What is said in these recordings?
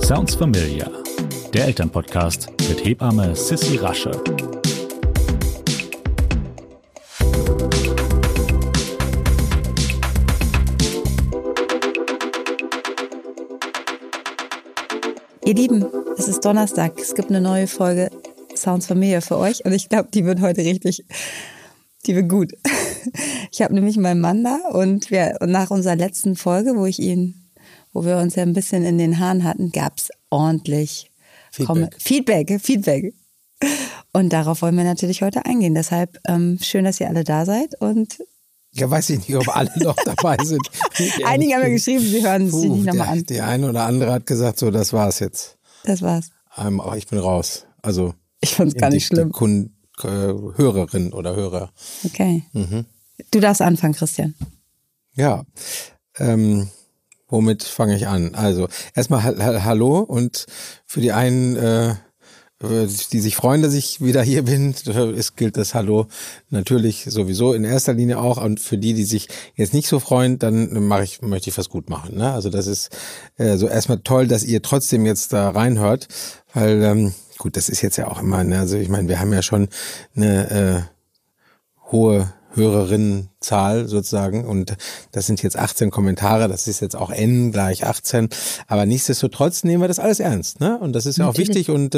Sounds Familiar, der Elternpodcast mit Hebamme Sissi Rasche. Ihr Lieben, es ist Donnerstag, es gibt eine neue Folge Sounds Familiar für euch und ich glaube, die wird heute die wird gut. Ich habe nämlich meinen Mann da und nach unserer letzten Folge, wo wir uns ja ein bisschen in den Haaren hatten, gab es ordentlich Feedback. Und darauf wollen wir natürlich heute eingehen. Deshalb schön, dass ihr alle da seid und ja, weiß ich nicht, ob alle noch dabei sind. Einige haben ja geschrieben, sie hören sich nicht nochmal an. Die eine oder andere hat gesagt, so, das war's jetzt. Das war's. Aber ich bin raus. Also ich fand's gar nicht schlimm. Hörerin oder Hörer. Okay. Du darfst anfangen, Christian. Ja. Womit fange ich an? Also erstmal Hallo und für die einen, die sich freuen, dass ich wieder hier bin, gilt das Hallo natürlich sowieso in erster Linie auch. Und für die sich jetzt nicht so freuen, dann möchte ich was gut machen. Ne? Also das ist so erstmal toll, dass ihr trotzdem jetzt da reinhört, weil gut, das ist jetzt ja auch immer, ne? Also ich meine, wir haben ja schon eine hohe Hörerinnenzahl sozusagen und das sind jetzt 18 Kommentare, das ist jetzt auch N gleich 18, aber nichtsdestotrotz nehmen wir das alles ernst, ne? Und das ist ja auch wichtig und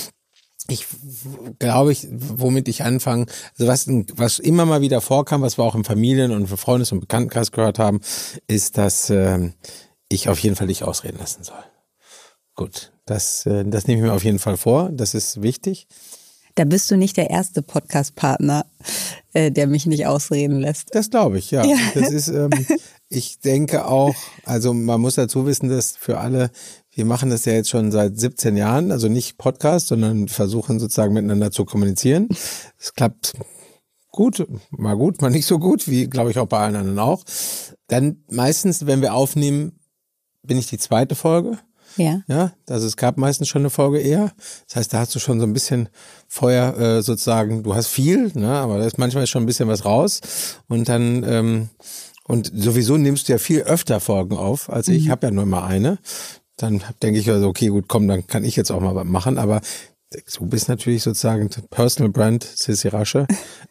ich glaube, womit ich anfange, also was immer mal wieder vorkam, was wir auch im Familien- und Freundes- und Bekanntenkreis gehört haben, ist, dass ich auf jeden Fall dich ausreden lassen soll. Gut, das nehme ich mir auf jeden Fall vor, das ist wichtig. Da bist du nicht der erste Podcast-Partner, der mich nicht ausreden lässt. Das glaube ich, ja. Das ist, ich denke auch, also man muss dazu wissen, dass für alle, wir machen das ja jetzt schon seit 17 Jahren, also nicht Podcast, sondern versuchen sozusagen miteinander zu kommunizieren. Es klappt gut, mal nicht so gut, wie glaube ich auch bei allen anderen auch. Dann meistens, wenn wir aufnehmen, bin ich die zweite Folge. Ja. Ja, also es gab meistens schon eine Folge eher. Das heißt, da hast du schon so ein bisschen Feuer sozusagen, du hast viel, ne, aber da ist manchmal schon ein bisschen was raus. Und dann, und sowieso nimmst du ja viel öfter Folgen auf als ich. Ich habe ja nur mal eine. Dann denke ich also, okay, gut, komm, dann kann ich jetzt auch mal was machen. Aber du bist natürlich sozusagen Personal Brand Sissi Rasche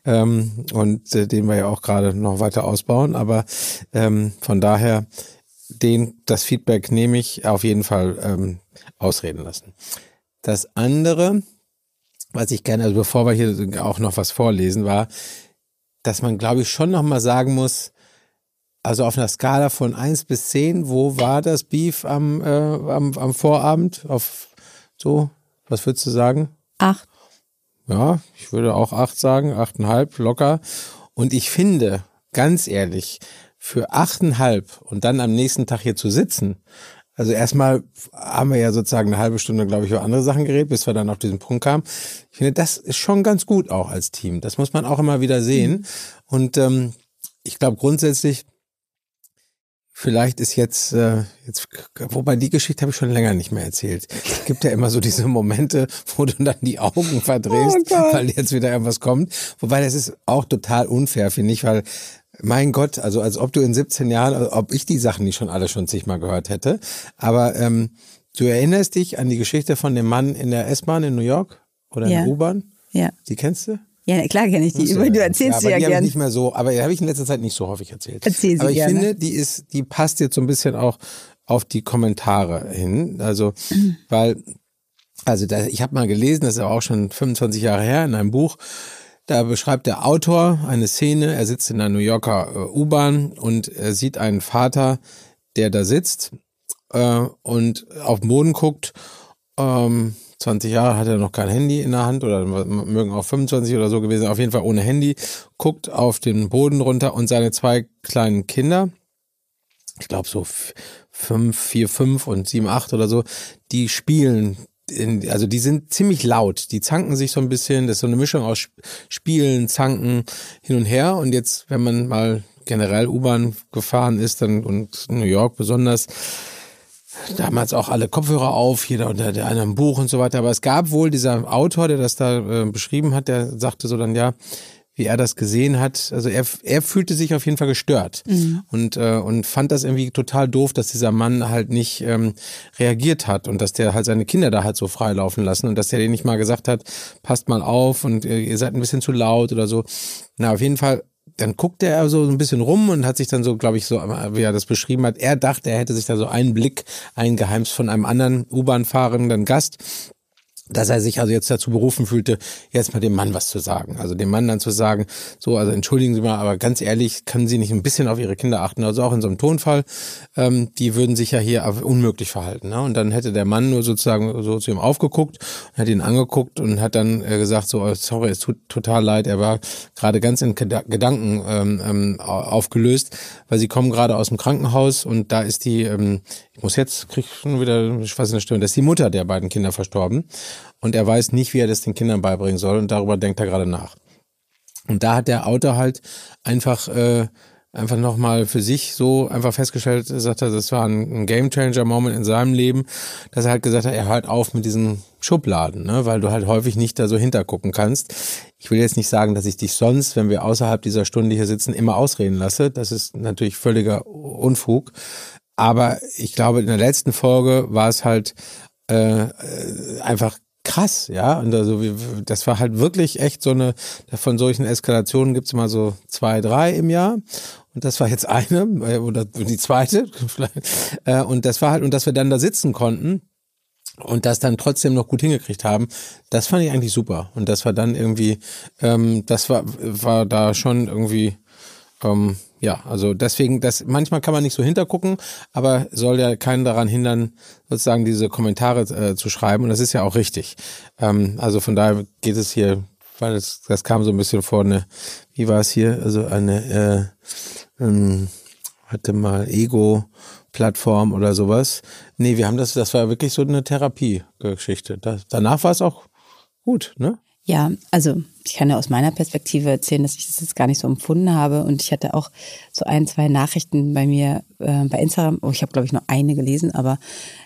und den wir ja auch gerade noch weiter ausbauen. Aber von daher das Feedback nehme ich auf jeden Fall ausreden lassen. Das andere, was ich gerne, also bevor wir hier auch noch was vorlesen, war, dass man, glaube ich, schon nochmal sagen muss, also auf einer Skala von 1 bis 10, wo war das Beef am Vorabend? Auf so, was würdest du sagen? 8. Ja, ich würde auch 8 sagen, 8,5 locker. Und ich finde, ganz ehrlich, für 8,5 und dann am nächsten Tag hier zu sitzen, also erstmal haben wir ja sozusagen eine halbe Stunde, glaube ich, über andere Sachen geredet, bis wir dann auf diesen Punkt kamen. Ich finde, das ist schon ganz gut auch als Team. Das muss man auch immer wieder sehen. Und ich glaube grundsätzlich, vielleicht ist jetzt, wobei die Geschichte habe ich schon länger nicht mehr erzählt. Es gibt ja immer so diese Momente, wo du dann die Augen verdrehst, weil jetzt wieder irgendwas kommt. Wobei das ist auch total unfair, finde ich, weil mein Gott, also als ob du in 17 Jahren, ob ich die Sachen nicht schon alle schon zigmal gehört hätte. Aber du erinnerst dich an die Geschichte von dem Mann in der S-Bahn in New York oder in der U-Bahn? Ja. Die kennst du? Ja, klar kenne ich die. Du erzählst sie ja gerne. Nicht mehr so, aber die habe ich in letzter Zeit nicht so häufig erzählt. Erzähl sie aber ich gerne. finde, die passt jetzt so ein bisschen auch auf die Kommentare hin. Also, weil, ich habe mal gelesen, das ist ja auch schon 25 Jahre her, in einem Buch, da beschreibt der Autor eine Szene, er sitzt in einer New Yorker U-Bahn und er sieht einen Vater, der da sitzt und auf den Boden guckt. 20 Jahre hat er noch kein Handy in der Hand oder mögen auch 25 oder so gewesen, auf jeden Fall ohne Handy, guckt auf den Boden runter und seine 2 kleinen Kinder, ich glaube so 4, 5 und 7, 8 oder so, die spielen. Also die sind ziemlich laut, die zanken sich so ein bisschen, das ist so eine Mischung aus Spielen, Zanken, hin und her. Und jetzt, wenn man mal generell U-Bahn gefahren ist, dann und New York besonders, damals auch alle Kopfhörer auf, jeder unter der eine ein Buch und so weiter. Aber es gab wohl dieser Autor, der das da beschrieben hat, der sagte so dann, ja, wie er das gesehen hat. Also er fühlte sich auf jeden Fall gestört und fand das irgendwie total doof, dass dieser Mann halt nicht reagiert hat und dass der halt seine Kinder da halt so freilaufen lassen und dass der denen nicht mal gesagt hat, passt mal auf und ihr seid ein bisschen zu laut oder so. Na, auf jeden Fall, dann guckte er so ein bisschen rum und hat sich dann so, glaube ich, so, wie er das beschrieben hat, er dachte, er hätte sich da so einen Blick eingeheimst von einem anderen U-Bahn-fahrenden Gast, dass er sich also jetzt dazu berufen fühlte, jetzt mal dem Mann was zu sagen. Also dem Mann dann zu sagen, so, also entschuldigen Sie mal, aber ganz ehrlich, können Sie nicht ein bisschen auf Ihre Kinder achten? Also auch in so einem Tonfall, die würden sich ja hier unmöglich verhalten. Ne? Und dann hätte der Mann nur sozusagen so zu ihm aufgeguckt, hat ihn angeguckt und hat dann gesagt, so, sorry, es tut total leid, er war gerade ganz in Gedanken aufgelöst, weil Sie kommen gerade aus dem Krankenhaus und da ist die, krieg schon wieder Spaß in der Stirn, da ist die Mutter der beiden Kinder verstorben. Und er weiß nicht, wie er das den Kindern beibringen soll und darüber denkt er gerade nach. Und da hat der Autor halt einfach nochmal für sich so einfach festgestellt, sagt er, das war ein Game-Changer-Moment in seinem Leben, dass er halt gesagt hat, er hört auf mit diesen Schubladen, ne, weil du halt häufig nicht da so hintergucken kannst. Ich will jetzt nicht sagen, dass ich dich sonst, wenn wir außerhalb dieser Stunde hier sitzen, immer ausreden lasse. Das ist natürlich völliger Unfug. Aber ich glaube, in der letzten Folge war es halt einfach krass, ja, und also das war halt wirklich echt so eine, von solchen Eskalationen gibt's mal so 2, 3 im Jahr und das war jetzt eine oder die zweite und das war halt, und dass wir dann da sitzen konnten und das dann trotzdem noch gut hingekriegt haben, das fand ich eigentlich super und das war dann irgendwie, das war da schon irgendwie, ja, also deswegen, manchmal kann man nicht so hintergucken, aber soll ja keinen daran hindern, sozusagen diese Kommentare zu schreiben und das ist ja auch richtig. Also von daher geht es hier, weil das kam so ein bisschen vor, wie war es hier, also eine, hatte mal Ego-Plattform oder sowas. Nee, wir haben das war wirklich so eine Therapiegeschichte. Danach war es auch gut, ne? Ja, also ich kann ja aus meiner Perspektive erzählen, dass ich das jetzt gar nicht so empfunden habe und ich hatte auch so 1, 2 Nachrichten bei mir bei Instagram, ich habe glaube ich nur eine gelesen, aber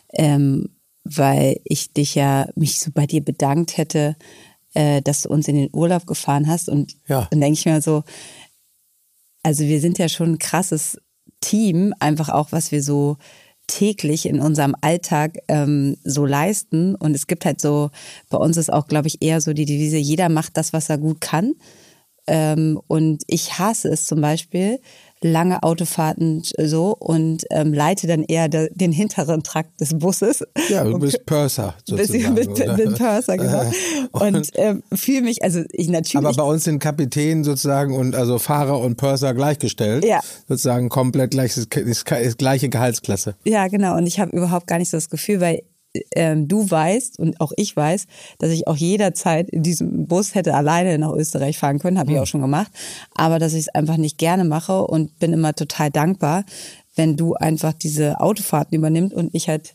weil ich mich so bei dir bedankt hätte, dass du uns in den Urlaub gefahren hast und dann denke ich mir so, also wir sind ja schon ein krasses Team, einfach auch was wir so täglich in unserem Alltag so leisten und es gibt halt so, bei uns ist auch glaube ich eher so die Devise, jeder macht das, was er gut kann und ich hasse es zum Beispiel, lange Autofahrten so und leite dann eher den hinteren Trakt des Busses. Ja, du bist Purser sozusagen. Bin Purser, genau. Und fühle mich, also ich natürlich... Aber bei uns sind Kapitän sozusagen und also Fahrer und Purser gleichgestellt. Ja. Sozusagen komplett gleiche Gehaltsklasse. Ja, genau. Und ich habe überhaupt gar nicht so das Gefühl, weil du weißt und auch ich weiß, dass ich auch jederzeit in diesem Bus hätte alleine nach Österreich fahren können, habe ich auch schon gemacht, aber dass ich es einfach nicht gerne mache und bin immer total dankbar, wenn du einfach diese Autofahrten übernimmst und ich halt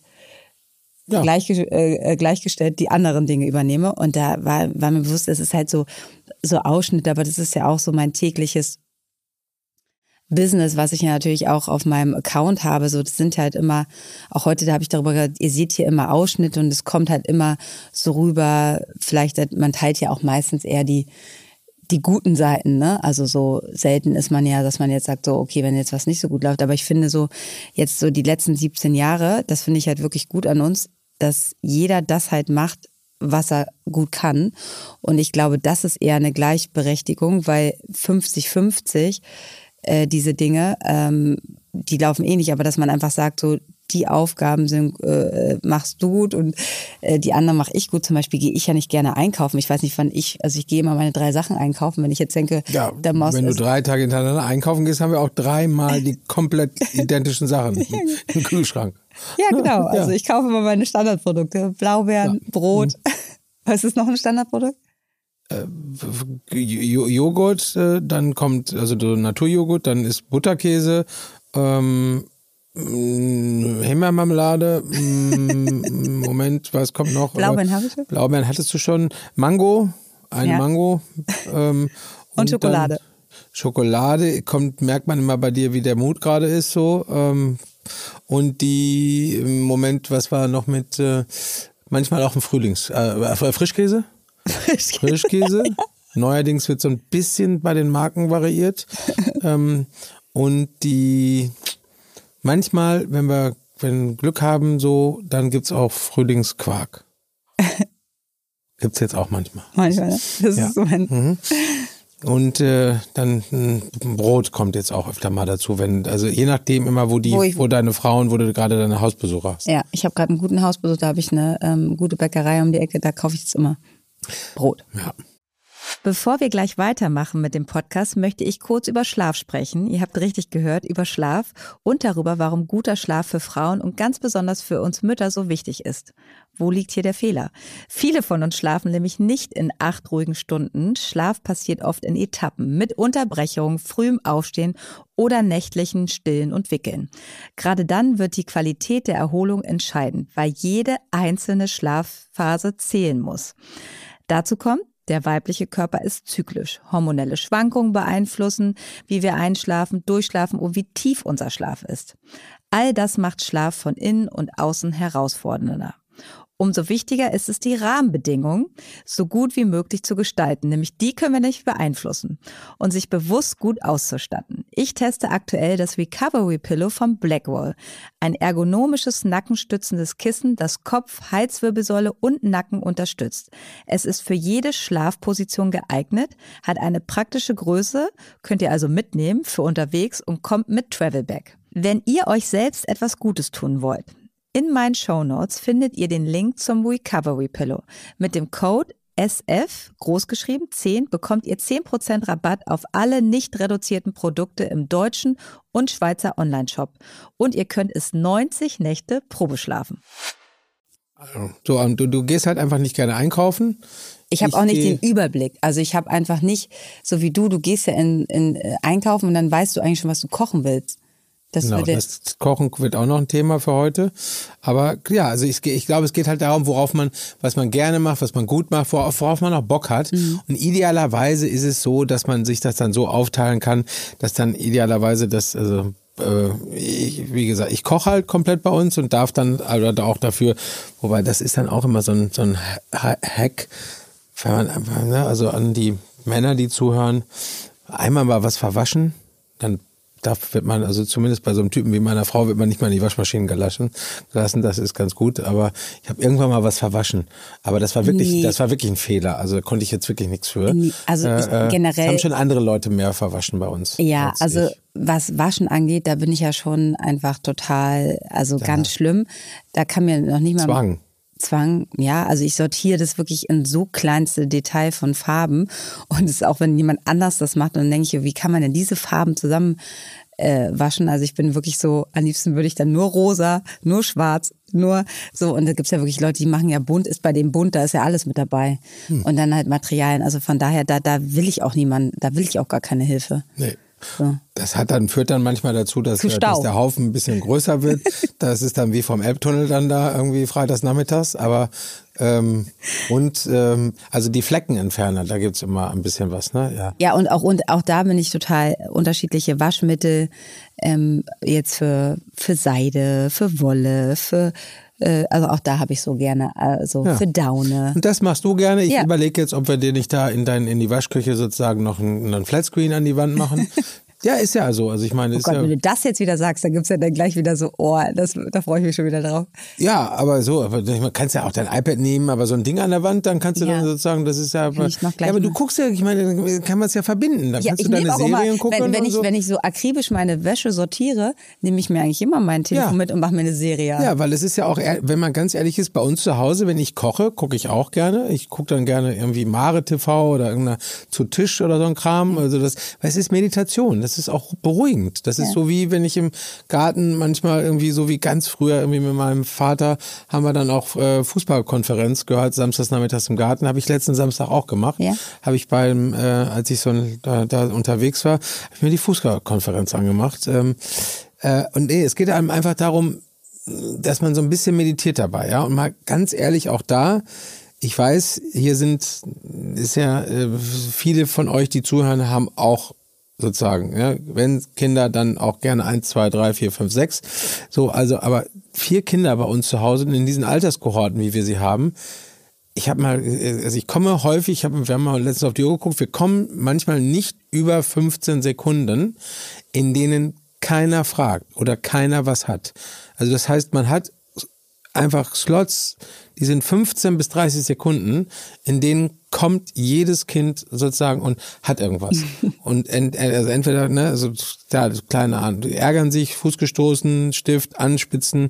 gleichgestellt die anderen Dinge übernehme und da war mir bewusst, es ist halt so Ausschnitt, aber das ist ja auch so mein tägliches Business, was ich ja natürlich auch auf meinem Account habe, so das sind halt immer, auch heute, da habe ich darüber gehört, ihr seht hier immer Ausschnitte und es kommt halt immer so rüber, vielleicht, man teilt ja auch meistens eher die guten Seiten, ne? Also so selten ist man ja, dass man jetzt sagt, so okay, wenn jetzt was nicht so gut läuft, aber ich finde so, jetzt so die letzten 17 Jahre, das finde ich halt wirklich gut an uns, dass jeder das halt macht, was er gut kann und ich glaube, das ist eher eine Gleichberechtigung, weil 50-50 diese Dinge, die laufen eh nicht, aber dass man einfach sagt, so die Aufgaben machst du gut und die anderen mache ich gut. Zum Beispiel gehe ich ja nicht gerne einkaufen. Ich weiß nicht, ich gehe immer meine 3 Sachen einkaufen. Wenn ich jetzt denke, wenn du 3 Tage hintereinander einkaufen gehst, haben wir auch 3-mal die komplett identischen Sachen im Kühlschrank. Ja, genau. Also ich kaufe immer meine Standardprodukte. Blaubeeren, Brot. Was ist noch ein Standardprodukt? Joghurt, dann kommt also Naturjoghurt, dann ist Butterkäse, Himbeermarmelade, Moment, was kommt noch? Blaubeeren habe ich schon. Blaubeeren hattest du schon. Mango, Mango. Und Schokolade. Schokolade, merkt man immer bei dir, wie der Mut gerade ist so. Und die, Moment, was war noch mit, manchmal auch ein Frischkäse? Frischkäse, Neuerdings wird so ein bisschen bei den Marken variiert. Und manchmal, wenn wir Glück haben, so, dann gibt's auch Frühlingsquark. Gibt's jetzt auch manchmal. Manchmal, ne? Das ist so ein... Und dann Brot kommt jetzt auch öfter mal dazu, also je nachdem immer, wo du gerade deine Hausbesucher hast. Ja, ich habe gerade einen guten Hausbesuch, da habe ich eine gute Bäckerei um die Ecke, da kaufe ich jetzt immer Brot. Ja. Bevor wir gleich weitermachen mit dem Podcast, möchte ich kurz über Schlaf sprechen. Ihr habt richtig gehört, über Schlaf und darüber, warum guter Schlaf für Frauen und ganz besonders für uns Mütter so wichtig ist. Wo liegt hier der Fehler? Viele von uns schlafen nämlich nicht in 8 ruhigen Stunden. Schlaf passiert oft in Etappen, mit Unterbrechungen, frühem Aufstehen oder nächtlichen Stillen und Wickeln. Gerade dann wird die Qualität der Erholung entscheidend, weil jede einzelne Schlafphase zählen muss. Dazu kommt, der weibliche Körper ist zyklisch. Hormonelle Schwankungen beeinflussen, wie wir einschlafen, durchschlafen und wie tief unser Schlaf ist. All das macht Schlaf von innen und außen herausfordernder. Umso wichtiger ist es, die Rahmenbedingungen so gut wie möglich zu gestalten. Nämlich die können wir nicht beeinflussen. Und sich bewusst gut auszustatten. Ich teste aktuell das Recovery Pillow von Blackwall. Ein ergonomisches, nackenstützendes Kissen, das Kopf, Halswirbelsäule und Nacken unterstützt. Es ist für jede Schlafposition geeignet, hat eine praktische Größe, könnt ihr also mitnehmen für unterwegs und kommt mit Travelbag. Wenn ihr euch selbst etwas Gutes tun wollt, in meinen Shownotes findet ihr den Link zum Recovery Pillow. Mit dem Code SF, großgeschrieben 10, bekommt ihr 10% Rabatt auf alle nicht reduzierten Produkte im deutschen und Schweizer Onlineshop. Und ihr könnt es 90 Nächte probeschlafen. So, und du gehst halt einfach nicht gerne einkaufen. Ich habe auch nicht den Überblick. Also ich habe einfach nicht, so wie du gehst ja in einkaufen und dann weißt du eigentlich schon, was du kochen willst. Das Kochen wird auch noch ein Thema für heute. Aber ja, also ich glaube, es geht halt darum, was man gerne macht, was man gut macht, worauf man auch Bock hat. Mhm. Und idealerweise ist es so, dass man sich das dann so aufteilen kann, dass dann idealerweise wie gesagt, ich koche halt komplett bei uns und darf dann auch dafür, wobei das ist dann auch immer so ein Hack, wenn man einfach, ne, also an die Männer, die zuhören, einmal mal was verwaschen, dann wird man, also zumindest bei so einem Typen wie meiner Frau, wird man nicht mal in die Waschmaschine gelassen. Das ist ganz gut. Aber ich habe irgendwann mal was verwaschen. Aber das war wirklich ein Fehler. Also da konnte ich jetzt wirklich nichts für. Also generell. Es haben schon andere Leute mehr verwaschen bei uns. Ja, also was Waschen angeht, da bin ich ja schon einfach total, ganz schlimm. Da kann mir noch nicht mal... Zwang, ja, also ich sortiere das wirklich in so kleinste Detail von Farben und es ist auch, wenn jemand anders das macht, dann denke ich, wie kann man denn diese Farben zusammen waschen? Also ich bin wirklich so, am liebsten würde ich dann nur rosa, nur schwarz, nur so, und da gibt's ja wirklich Leute, die machen ja bunt, ist bei dem bunt, da ist ja alles mit dabei und dann halt Materialien, also von daher, da will ich auch da will ich auch gar keine Hilfe. Nee. So. Das führt dann manchmal dazu, dass der Haufen ein bisschen größer wird. Das ist dann wie vom Elbtunnel dann da irgendwie freitags nachmittags. Aber also die Fleckenentferner, da gibt's immer ein bisschen was, ne? Ja, und auch da bin ich total unterschiedliche Waschmittel jetzt für Seide, für Wolle, also auch da habe ich so gerne, für Daune. Und das machst du gerne. Ich überlege jetzt, ob wir dir nicht da in die Waschküche sozusagen noch einen Flatscreen an die Wand machen. Ja, ist ja so. Also ich meine, wenn du das jetzt wieder sagst, dann gibt's ja dann gleich wieder so, da freue ich mich schon wieder drauf. Ja, aber man kannst ja auch dein iPad nehmen, aber so ein Ding an der Wand, dann kannst du dann sozusagen, das ist ja... aber du guckst ja, ich meine, kann man es ja verbinden. Dann kannst du deine Serien gucken wenn ich so akribisch meine Wäsche sortiere, nehme ich mir eigentlich immer mein Telefon mit und mache mir eine Serie. Ja, weil es ist ja auch, wenn man ganz ehrlich ist, bei uns zu Hause, wenn ich koche, gucke ich auch gerne. Ich gucke dann gerne irgendwie Mare TV oder irgendeiner zu Tisch oder so ein Kram. Also weil es ist Meditation. Das ist auch beruhigend. Das ist so wie, wenn ich im Garten manchmal irgendwie so wie ganz früher irgendwie mit meinem Vater haben wir dann auch Fußballkonferenz gehört, samstags nachmittags im Garten. Habe ich letzten Samstag auch gemacht. Ja. Habe ich als ich da unterwegs war, habe ich mir die Fußballkonferenz angemacht. Es geht einem einfach darum, dass man so ein bisschen meditiert dabei, ja. Und mal ganz ehrlich auch da, ich weiß, viele von euch, die zuhören, haben auch sozusagen, ja, wenn Kinder, dann auch gerne 1, 2, 3, 4, 5, 6. So, also, aber 4 Kinder bei uns zu Hause in diesen Alterskohorten, wie wir sie haben, ich komme häufig, wir haben mal letztens auf die Uhr geguckt, wir kommen manchmal nicht über 15 Sekunden, in denen keiner fragt oder keiner was hat. Also das heißt, man hat einfach Slots, die sind 15 bis 30 Sekunden, in denen kommt jedes Kind sozusagen und hat irgendwas. Und also entweder, ne, also da kleine Ahnung, ärgern sich, Fuß gestoßen, Stift, anspitzen,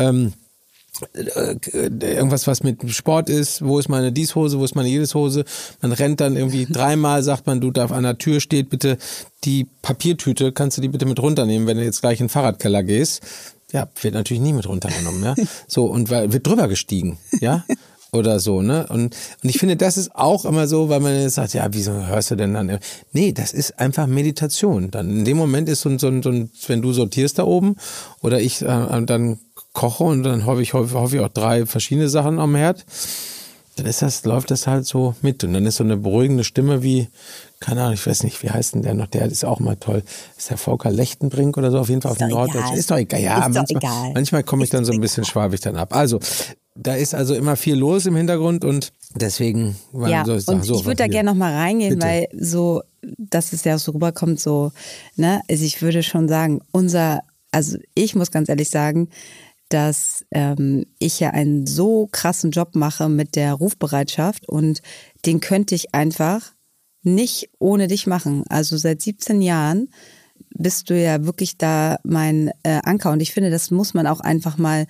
irgendwas, was mit Sport ist, wo ist meine Dies-Hose, wo ist meine jedes-Hose, man rennt dann irgendwie 3-mal, sagt man, du darf an der Tür steht, bitte die Papiertüte, kannst du die bitte mit runternehmen, wenn du jetzt gleich in den Fahrradkeller gehst. Ja, wird natürlich nie mit runtergenommen, ja. So, und wird drüber gestiegen, ja. Oder so, ne? Und ich finde, das ist auch immer so, weil man jetzt sagt, ja, wieso hörst du denn dann? Nee, das ist einfach Meditation. Dann in dem Moment ist so ein, wenn du sortierst da oben oder ich dann koche und dann hoffe ich auch 3 verschiedene Sachen am Herd, dann läuft das halt so mit. Und dann ist so eine beruhigende Stimme wie, keine Ahnung, ich weiß nicht, wie heißt denn der noch? Der ist auch mal toll. Ist der Volker Lechtenbrink oder so? Auf jeden Fall auf dem Norddeutschen. Ist doch egal. Ja, manchmal komme ich dann so ein bisschen schwafig dann ab. Also, da ist also immer viel los im Hintergrund und deswegen... Ja, und ich würde da gerne noch mal reingehen, bitte. Weil so, dass es ja so rüberkommt, so, ne? Also ich würde schon sagen, also ich muss ganz ehrlich sagen, dass ich ja einen so krassen Job mache mit der Rufbereitschaft und den könnte ich einfach nicht ohne dich machen. Also seit 17 Jahren bist du ja wirklich da mein Anker und ich finde, das muss man auch einfach mal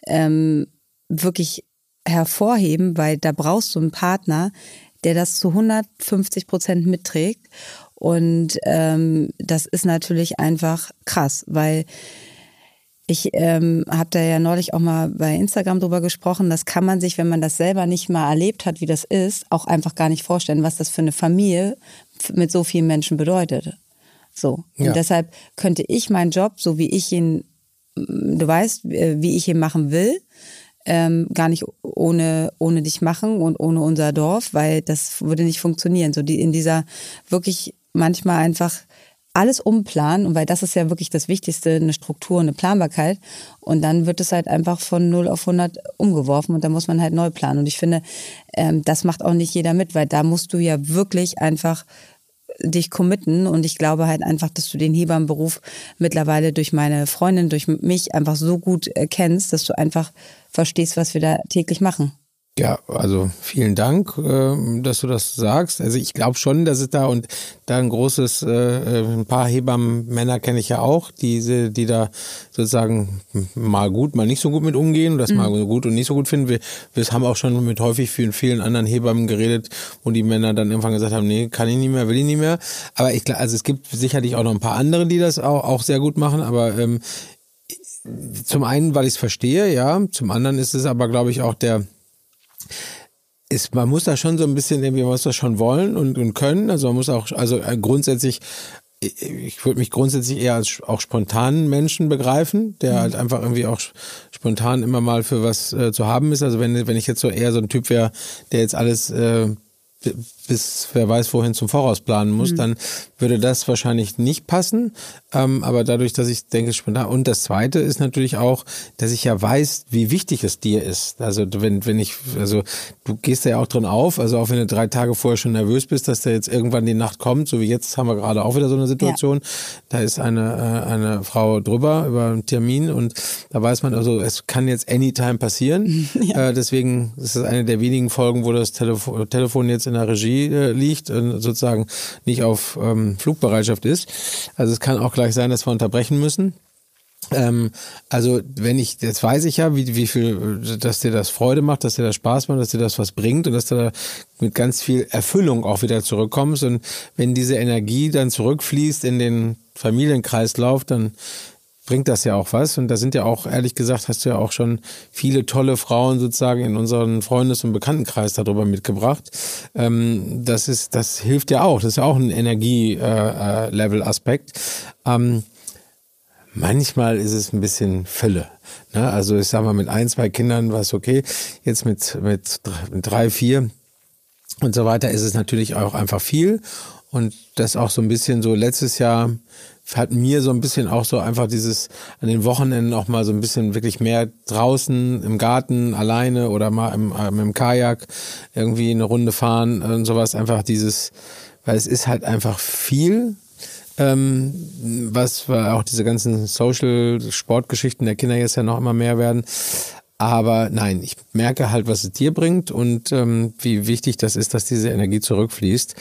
wirklich hervorheben, weil da brauchst du einen Partner, der das zu 150% mitträgt und das ist natürlich einfach krass, weil ich habe da ja neulich auch mal bei Instagram drüber gesprochen, das kann man sich, wenn man das selber nicht mal erlebt hat, wie das ist, auch einfach gar nicht vorstellen, was das für eine Familie mit so vielen Menschen bedeutet. So. Und ja. Deshalb könnte ich meinen Job, so wie ich ihn, du weißt, wie ich ihn machen will, gar nicht ohne dich machen und ohne unser Dorf, weil das würde nicht funktionieren. So in dieser wirklich manchmal einfach alles umplanen, und weil das ist ja wirklich das Wichtigste, eine Struktur, eine Planbarkeit, und dann wird es halt einfach von 0 auf 100 umgeworfen und dann muss man halt neu planen, und ich finde, das macht auch nicht jeder mit, weil da musst du ja wirklich einfach dich committen, und ich glaube halt einfach, dass du den Hebammenberuf mittlerweile durch meine Freundin, durch mich einfach so gut kennst, dass du einfach verstehst, was wir da täglich machen. Ja, also vielen Dank, dass du das sagst. Also ich glaube schon, dass es da ein großes, ein paar Hebammenmänner kenne ich ja auch, die da sozusagen mal gut, mal nicht so gut mit umgehen und das mal gut und nicht so gut finden. Wir haben auch schon mit häufig vielen anderen Hebammen geredet, wo die Männer dann irgendwann gesagt haben, nee, kann ich nicht mehr, will ich nicht mehr. Aber also es gibt sicherlich auch noch ein paar andere, die das auch sehr gut machen, aber zum einen, weil ich es verstehe, ja, zum anderen ist es aber, glaube ich, auch man muss da schon so ein bisschen, man muss das schon wollen und können, also man muss auch, also grundsätzlich, ich würde mich grundsätzlich eher als auch spontanen Menschen begreifen, der halt einfach irgendwie auch spontan immer mal für was zu haben ist, also wenn ich jetzt so eher so ein Typ wäre, der jetzt alles bis wer weiß wohin zum Voraus planen muss, dann würde das wahrscheinlich nicht passen. Aber dadurch, dass ich denke, spontan. Und das Zweite ist natürlich auch, dass ich ja weiß, wie wichtig es dir ist. Also also du gehst da ja auch drin auf, also auch wenn du 3 Tage vorher schon nervös bist, dass da jetzt irgendwann die Nacht kommt, so wie jetzt haben wir gerade auch wieder so eine Situation. Ja. Da ist eine Frau drüber über einen Termin und da weiß man also, es kann jetzt anytime passieren. Ja. Deswegen ist es eine der wenigen Folgen, wo das Telefon jetzt in der Regie liegt und sozusagen nicht auf Flugbereitschaft ist. Also es kann auch gleich sein, dass wir unterbrechen müssen. Also jetzt weiß ich ja, wie viel, dass dir das Freude macht, dass dir das Spaß macht, dass dir das was bringt und dass du da mit ganz viel Erfüllung auch wieder zurückkommst. Und wenn diese Energie dann zurückfließt in den Familienkreislauf, dann bringt das ja auch was. Und da sind ja auch, ehrlich gesagt, hast du ja auch schon viele tolle Frauen sozusagen in unseren Freundes- und Bekanntenkreis darüber mitgebracht. Das hilft ja auch. Das ist ja auch ein Energie-Level-Aspekt. Manchmal ist es ein bisschen Fülle. Ne? Also ich sag mal, mit 1, 2 Kindern war es okay. Jetzt mit 3, 4 und so weiter ist es natürlich auch einfach viel. Und das auch so ein bisschen so letztes Jahr hat mir so ein bisschen auch so einfach dieses an den Wochenenden auch mal so ein bisschen wirklich mehr draußen im Garten alleine oder mal im Kajak irgendwie eine Runde fahren und sowas. Einfach dieses, weil es ist halt einfach viel, was auch diese ganzen Social-Sportgeschichten der Kinder jetzt ja noch immer mehr werden. Aber nein, ich merke halt, was es dir bringt und wie wichtig das ist, dass diese Energie zurückfließt.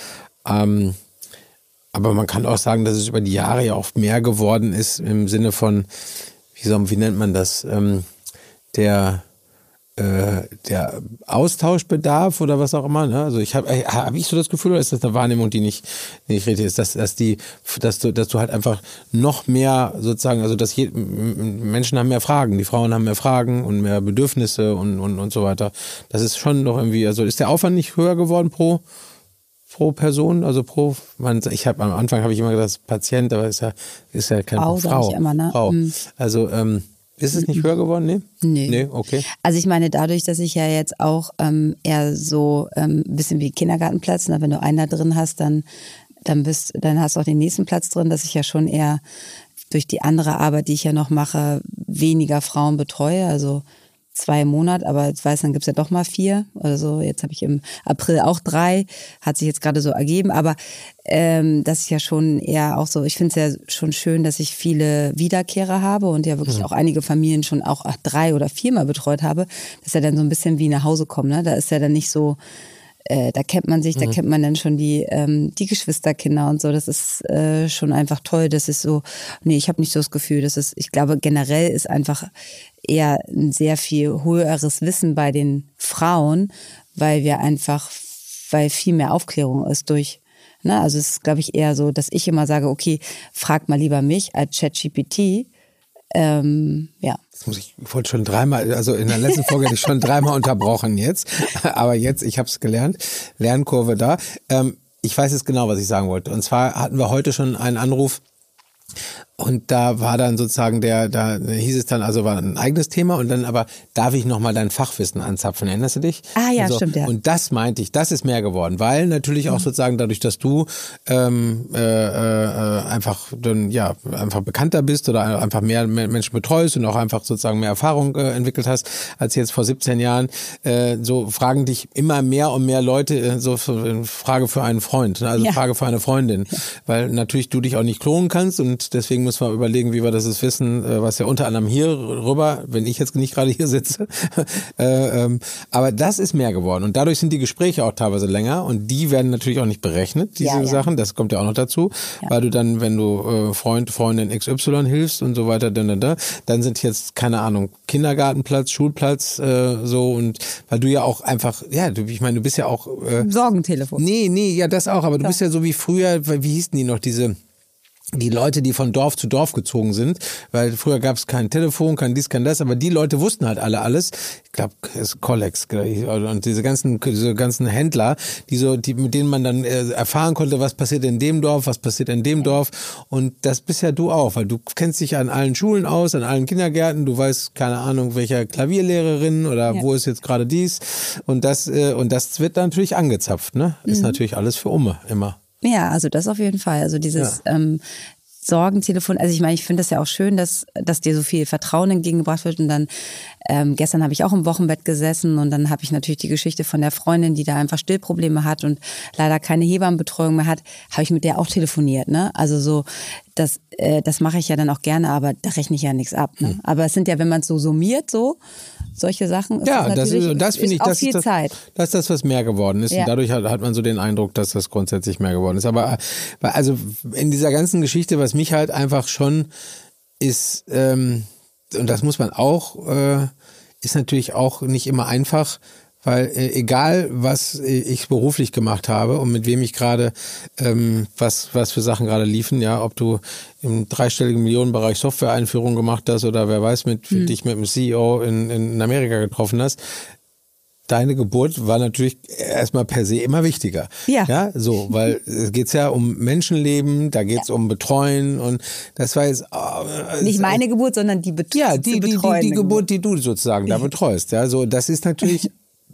Aber man kann auch sagen, dass es über die Jahre ja auch mehr geworden ist im Sinne von, wie nennt man das, der Austauschbedarf oder was auch immer. Ne? Also hab ich so das Gefühl, oder ist das eine Wahrnehmung, die nicht richtig ist, dass du halt einfach noch mehr sozusagen, also Menschen haben mehr Fragen, die Frauen haben mehr Fragen und mehr Bedürfnisse und so weiter. Das ist schon noch irgendwie, also ist der Aufwand nicht höher geworden pro Person, also am Anfang habe ich immer gesagt, Patient, aber ist ja keine Frau. Sag ich immer, ne? Frau. Also, ist es nicht höher geworden? Nee, okay. Also ich meine, dadurch, dass ich ja jetzt auch eher so ein bisschen wie Kindergartenplatz, ne? Wenn du einen da drin hast, dann hast du auch den nächsten Platz drin, dass ich ja schon eher durch die andere Arbeit, die ich ja noch mache, weniger Frauen betreue, also 2 im Monat, aber ich weiß, dann gibt's ja doch mal 4. Also jetzt habe ich im April auch 3, hat sich jetzt gerade so ergeben, aber das ist ja schon eher auch so, ich finde es ja schon schön, dass ich viele Wiederkehrer habe und ja wirklich auch einige Familien schon auch 3 oder 4 Mal betreut habe. Das ist ja dann so ein bisschen wie nach Hause kommen, ne? Da ist ja dann nicht so, da kennt man sich, da kennt man dann schon die Geschwisterkinder und so. Das ist schon einfach toll. Das ist so, nee, ich habe nicht so das Gefühl, ich glaube generell ist einfach eher ein sehr viel höheres Wissen bei den Frauen, weil viel mehr Aufklärung ist durch, ne? Also es ist, glaube ich, eher so, dass ich immer sage, okay, frag mal lieber mich als ChatGPT. Ja. Ich wollte schon 3-mal, also in der letzten Folge hatte ich schon 3-mal unterbrochen jetzt, aber jetzt, ich habe es gelernt, Lernkurve da. Ich weiß jetzt genau, was ich sagen wollte. Und zwar hatten wir heute schon einen Anruf und da war dann sozusagen da hieß es dann, also war ein eigenes Thema und dann aber darf ich nochmal dein Fachwissen anzapfen, erinnerst du dich? Ah ja, stimmt, ja. Und das meinte ich, das ist mehr geworden, weil natürlich auch sozusagen dadurch, dass du einfach bekannter bist oder einfach mehr Menschen betreust und auch einfach sozusagen mehr Erfahrung entwickelt hast, als jetzt vor 17 Jahren, so fragen dich immer mehr und mehr Leute so Frage für einen Freund, also Frage für eine Freundin, weil natürlich du dich auch nicht klonen kannst und deswegen müssen wir überlegen, wie wir das wissen, was ja unter anderem hier rüber, wenn ich jetzt nicht gerade hier sitze. Aber das ist mehr geworden und dadurch sind die Gespräche auch teilweise länger und die werden natürlich auch nicht berechnet, diese Sachen, das kommt ja auch noch dazu, weil du dann, wenn du Freundin XY hilfst und so weiter, dann sind jetzt, keine Ahnung, Kindergartenplatz, Schulplatz, so und weil du ja auch einfach, ich meine, du bist ja auch Sorgentelefon. Nee, ja das auch, aber du bist ja so wie früher, wie hießen die noch, die Leute, die von Dorf zu Dorf gezogen sind, weil früher gab es kein Telefon, kein dies, kein das, aber die Leute wussten halt alle alles. Ich glaube, es ist Collex und diese ganzen Händler, mit denen man dann erfahren konnte, was passiert in dem Dorf, was passiert in dem Dorf und das bist ja du auch, weil du kennst dich an allen Schulen aus, an allen Kindergärten, du weißt, keine Ahnung, welcher Klavierlehrerin oder wo ist jetzt gerade dies und das wird dann natürlich angezapft, ne? Ist natürlich alles für Umme immer. Ja, also das auf jeden Fall. Also dieses Sorgentelefon, also ich meine, ich finde das ja auch schön, dass dir so viel Vertrauen entgegengebracht wird und dann gestern habe ich auch im Wochenbett gesessen und dann habe ich natürlich die Geschichte von der Freundin, die da einfach Stillprobleme hat und leider keine Hebammenbetreuung mehr hat, habe ich mit der auch telefoniert, ne? Also so, das mache ich ja dann auch gerne, aber da rechne ich ja nichts ab, ne? Aber es sind ja, wenn man es so summiert, so solche Sachen, das finde ich, auch viel Zeit. Das ist das, was mehr geworden ist. Ja. Und dadurch hat man so den Eindruck, dass das grundsätzlich mehr geworden ist. Aber also in dieser ganzen Geschichte, was mich halt einfach schon ist, und das muss man auch, ist natürlich auch nicht immer einfach, weil egal, was ich beruflich gemacht habe und mit wem ich gerade, was für Sachen gerade liefen, ja, ob du im 3-stelligen Millionenbereich Software-Einführung gemacht hast oder wer weiß, dich mit dem CEO in Amerika getroffen hast, deine Geburt war natürlich erstmal per se immer wichtiger. Ja, so, weil es geht ja um Menschenleben, da geht es um Betreuen und das war jetzt nicht meine Geburt, sondern die die Geburt, die du sozusagen da betreust. Ja, so, das ist natürlich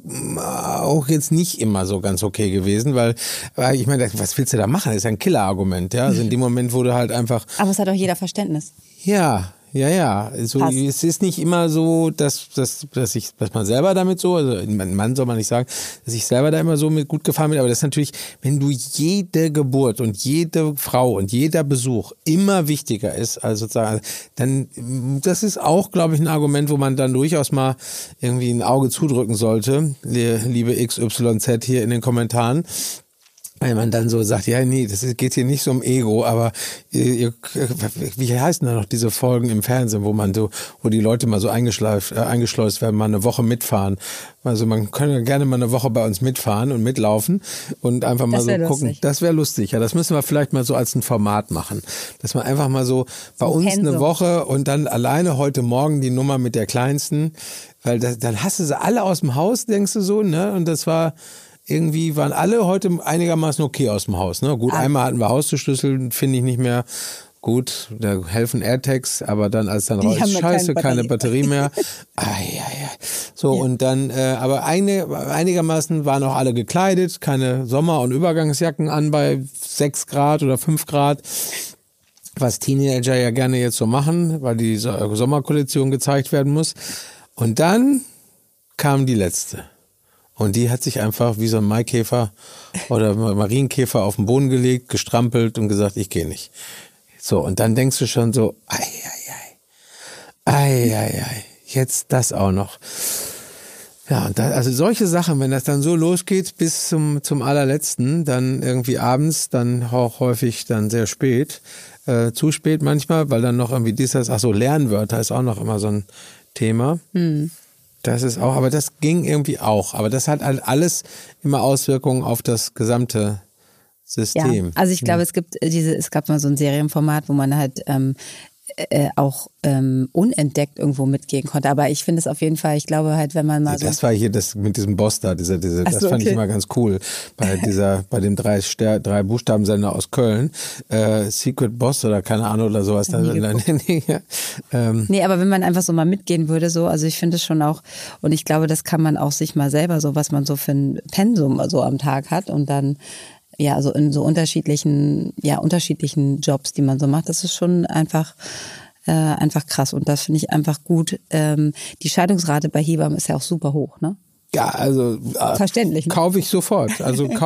auch jetzt nicht immer so ganz okay gewesen, weil ich meine, was willst du da machen? Das ist ja ein Killerargument, ja. Also in dem Moment wurde halt einfach. Aber es hat auch jeder Verständnis. Ja. So, es ist nicht immer so, dass man selber damit so, also ein Mann soll man nicht sagen, dass ich selber da immer so mit gut gefahren bin, aber das ist natürlich, wenn du jede Geburt und jede Frau und jeder Besuch immer wichtiger ist, also sozusagen, dann, das ist auch, glaube ich, ein Argument, wo man dann durchaus mal irgendwie ein Auge zudrücken sollte, liebe XYZ hier in den Kommentaren. Weil man dann so sagt, ja, nee, geht hier nicht so um Ego, aber wie heißen da noch diese Folgen im Fernsehen, wo die Leute mal so eingeschleust werden, mal eine Woche mitfahren. Also man könnte gerne mal eine Woche bei uns mitfahren und mitlaufen und einfach mal so gucken. Lustig. Das wäre lustig. Ja, das müssen wir vielleicht mal so als ein Format machen. Dass man einfach mal so bei uns eine Woche und dann alleine heute Morgen die Nummer mit der Kleinsten, weil dann hast du sie alle aus dem Haus, denkst du so, ne? Und das war... Irgendwie waren alle heute einigermaßen okay aus dem Haus. Ne? Gut, einmal hatten wir Haustürschlüssel, finde ich nicht mehr gut. Da helfen AirTags, aber dann als dann raus, scheiße, keine Batterie mehr. So, und dann, aber einigermaßen waren auch alle gekleidet, keine Sommer- und Übergangsjacken an bei 6 Grad oder 5 Grad. Was Teenager ja gerne jetzt so machen, weil die Sommerkollektion gezeigt werden muss. Und dann kam die letzte. Und die hat sich einfach wie so ein Maikäfer oder Marienkäfer auf den Boden gelegt, gestrampelt und gesagt, ich gehe nicht. So, und dann denkst du schon so, jetzt das auch noch. Ja, und also solche Sachen, wenn das dann so losgeht bis zum allerletzten, dann irgendwie abends, dann auch häufig dann sehr spät, zu spät manchmal, weil dann noch irgendwie Lernwörter ist auch noch immer so ein Thema. Das ist auch, aber das ging irgendwie auch. Aber das hat halt alles immer Auswirkungen auf das gesamte System. Ja, also ich glaube, es gab mal so ein Serienformat, wo man halt auch unentdeckt irgendwo mitgehen konnte. Aber ich finde es auf jeden Fall, ich glaube halt, wenn man mal so... Das war hier das mit diesem Boss da, das fand ich immer ganz cool. Bei dem 3-Buchstaben-Sender aus Köln, Secret Boss oder keine Ahnung oder sowas. Nee, aber wenn man einfach so mal mitgehen würde, so, also ich finde es schon auch, und ich glaube, das kann man auch sich mal selber so, was man so für ein Pensum so am Tag hat und dann ja, also in so unterschiedlichen Jobs, die man so macht, das ist schon einfach krass. Und das finde ich einfach gut. Die Scheidungsrate bei Hebammen ist ja auch super hoch, ne? Ja, also verständlich. Ne? Kaufe ich sofort,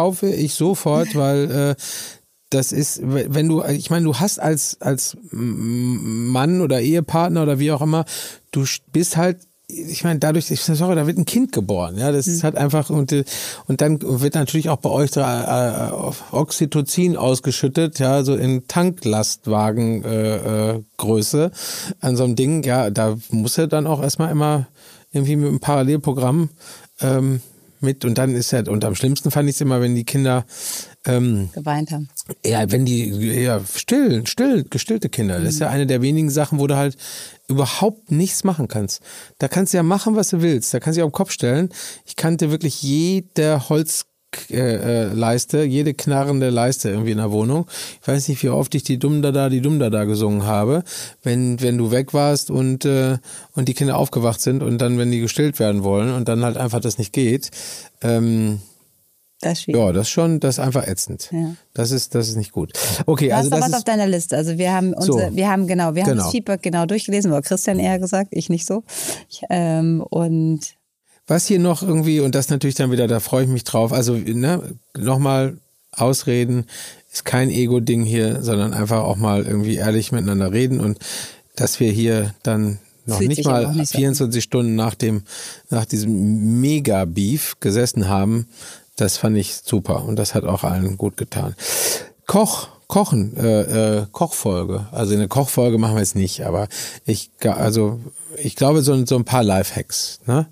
weil das ist, wenn du, ich meine, du hast als Mann oder Ehepartner oder wie auch immer, du bist halt, ich meine, dadurch, da wird ein Kind geboren, ja, das ist halt einfach, und dann wird natürlich auch bei euch Oxytocin ausgeschüttet, ja, so in Tanklastwagen Größe an so einem Ding, ja, da muss er dann auch erstmal immer irgendwie mit einem Parallelprogramm mit, und dann ist und am schlimmsten fand ich es immer, wenn die Kinder geweint haben. Ja, wenn die gestillte Kinder. Das ist ja eine der wenigen Sachen, wo du halt überhaupt nichts machen kannst. Da kannst du ja machen, was du willst. Da kannst du dich auf den Kopf stellen. Ich kannte wirklich jede Holzleiste, jede knarrende Leiste irgendwie in der Wohnung. Ich weiß nicht, wie oft ich die Dummdada gesungen habe, wenn du weg warst und die Kinder aufgewacht sind und dann, wenn die gestillt werden wollen und dann halt einfach das nicht geht. Das ist schwierig. Ja, das ist einfach ätzend. Ja. Das ist nicht gut. Okay, du also hast was auf deiner Liste. Also wir haben das Feedback genau durchgelesen, oder Christian eher gesagt, ich nicht so. Und was hier noch irgendwie, und das natürlich dann wieder, da freue ich mich drauf, also nochmal Ausreden ist kein Ego-Ding hier, sondern einfach auch mal irgendwie ehrlich miteinander reden und dass wir hier dann noch nicht mal 24 Stunden nach diesem Mega-Beef gesessen haben, das fand ich super und das hat auch allen gut getan. Kochfolge. Also eine Kochfolge machen wir jetzt nicht, aber ich glaube so ein paar Lifehacks. Ne?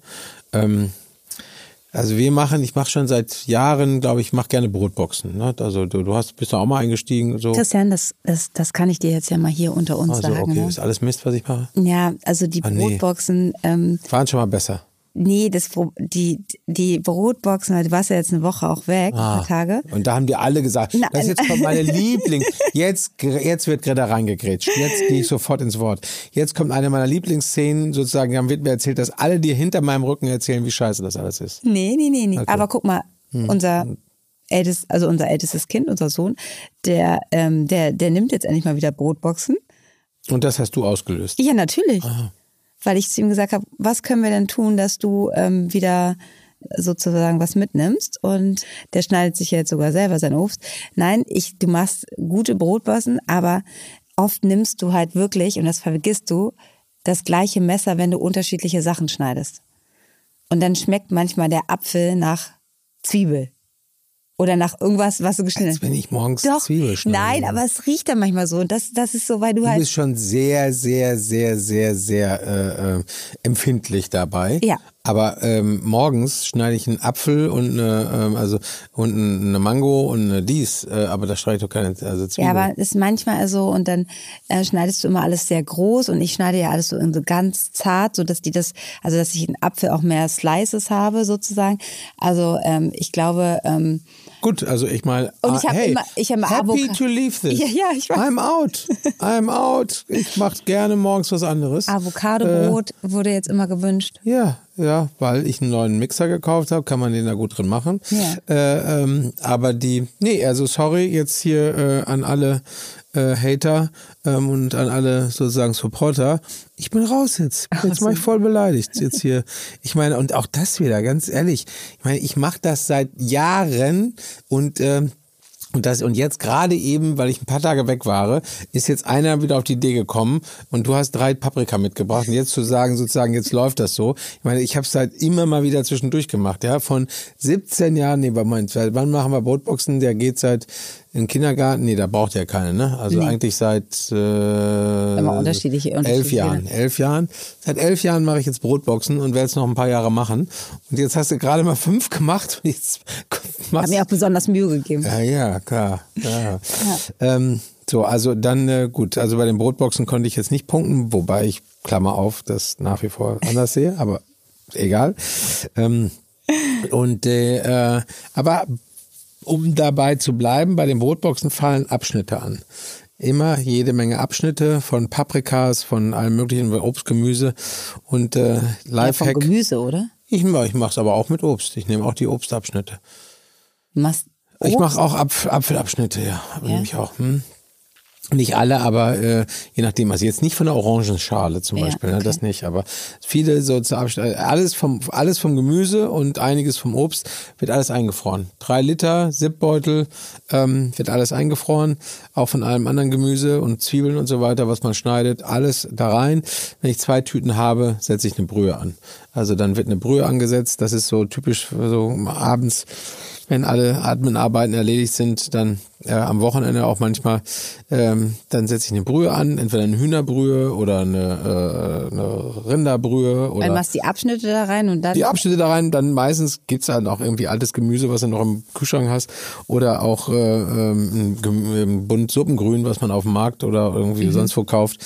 Also ich mache schon seit Jahren, glaube ich, mache gerne Brotboxen. Ne? Also bist du auch mal eingestiegen. So. Christian, das kann ich dir jetzt ja mal hier unter uns sagen. Okay, ne? Ist alles Mist, was ich mache? Ja, also die Brotboxen. Waren schon mal besser. Nee, die Brotboxen, du warst ja jetzt eine Woche auch weg, ein paar Tage. Und da haben die alle gesagt, das jetzt kommt meine Liebling. Jetzt wird Greta reingegrätscht. Jetzt gehe ich sofort ins Wort. Jetzt kommt eine meiner Lieblingsszenen, sozusagen, dann wird mir erzählt, dass alle dir hinter meinem Rücken erzählen, wie scheiße das alles ist. Nee. Okay. Aber guck mal, unser ältestes Kind, unser Sohn, der nimmt jetzt endlich mal wieder Brotboxen. Und das hast du ausgelöst? Ja, natürlich. Aha. Weil ich zu ihm gesagt habe, was können wir denn tun, dass du wieder sozusagen was mitnimmst? Und der schneidet sich ja jetzt sogar selber sein Obst. Nein, du machst gute Brotboxen, aber oft nimmst du halt wirklich, und das vergisst du, das gleiche Messer, wenn du unterschiedliche Sachen schneidest. Und dann schmeckt manchmal der Apfel nach Zwiebel. Oder nach irgendwas, was du geschnitten hast. Als wenn ich morgens Doch, Zwiebel schneide. Nein, aber es riecht dann manchmal so. Und das ist so, weil du halt... Du bist schon sehr, sehr, sehr, sehr, sehr empfindlich dabei. Ja. Aber morgens schneide ich einen Apfel und eine Mango und eine Dies. Aber da schneide ich doch keine Zwiebeln. Ja, aber es ist manchmal so, und dann schneidest du immer alles sehr groß, und ich schneide ja alles so ganz zart, so dass dass ich einen Apfel auch mehr Slices habe sozusagen. Also ich glaube... Gut, also ich meine, ich habe happy to leave this. Ja, ich weiß. I'm out. Ich mache gerne morgens was anderes. Avocadobrot wurde jetzt immer gewünscht. Ja, weil ich einen neuen Mixer gekauft habe, kann man den da gut drin machen. Ja. Aber sorry jetzt hier an alle Hater und an alle sozusagen Supporter. Ich bin raus jetzt. Jetzt war ich voll beleidigt. Jetzt hier. Ich meine, und auch das wieder, ganz ehrlich. Ich meine, ich mache das seit Jahren und jetzt gerade eben, weil ich ein paar Tage weg war, ist jetzt einer wieder auf die Idee gekommen und du hast 3 Paprika mitgebracht und jetzt zu sagen, sozusagen, jetzt läuft das so. Ich meine, ich habe es halt immer mal wieder zwischendurch gemacht, ja, von 17 Jahren, wann machen wir Brotboxen? Der geht seit im Kindergarten, da braucht er keine, ne? Also eigentlich seit 11 Jahren. 11 Jahren. Seit 11 Jahren mache ich jetzt Brotboxen und werde es noch ein paar Jahre machen. Und jetzt hast du gerade mal 5 gemacht und jetzt Hat mir auch besonders Mühe gegeben. Ja, klar. Ja. Also dann gut. Also bei den Brotboxen konnte ich jetzt nicht punkten, wobei ich, Klammer auf, das nach wie vor anders sehe, aber egal. Aber um dabei zu bleiben, bei den Brotboxen fallen Abschnitte an. Immer jede Menge Abschnitte von Paprikas, von allem möglichen Obst, Gemüse und Lifehack. Ja, vom Gemüse, oder? Ich mache es aber auch mit Obst. Ich nehme auch die Obstabschnitte. Du machst Obst? Ich mache auch Apfelabschnitte, ja. Nehme ich auch. Nicht alle, aber je nachdem. Also jetzt nicht von der Orangenschale zum Beispiel, okay. Das nicht. Aber viele so zu alles vom Gemüse und einiges vom Obst wird alles eingefroren. 3 Liter Zipbeutel wird alles eingefroren, auch von allem anderen Gemüse und Zwiebeln und so weiter, was man schneidet, alles da rein. Wenn ich 2 Tüten habe, setze ich eine Brühe an. Also dann wird eine Brühe angesetzt. Das ist so typisch so abends, wenn alle Adminarbeiten erledigt sind, dann am Wochenende auch manchmal, dann setze ich eine Brühe an, entweder eine Hühnerbrühe oder eine Rinderbrühe. Oder du machst die Abschnitte da rein und dann... Die Abschnitte da rein, dann meistens gibt's halt auch irgendwie altes Gemüse, was du noch im Kühlschrank hast, oder auch ein Bund Suppengrün, was man auf dem Markt oder irgendwie sonst wo kauft.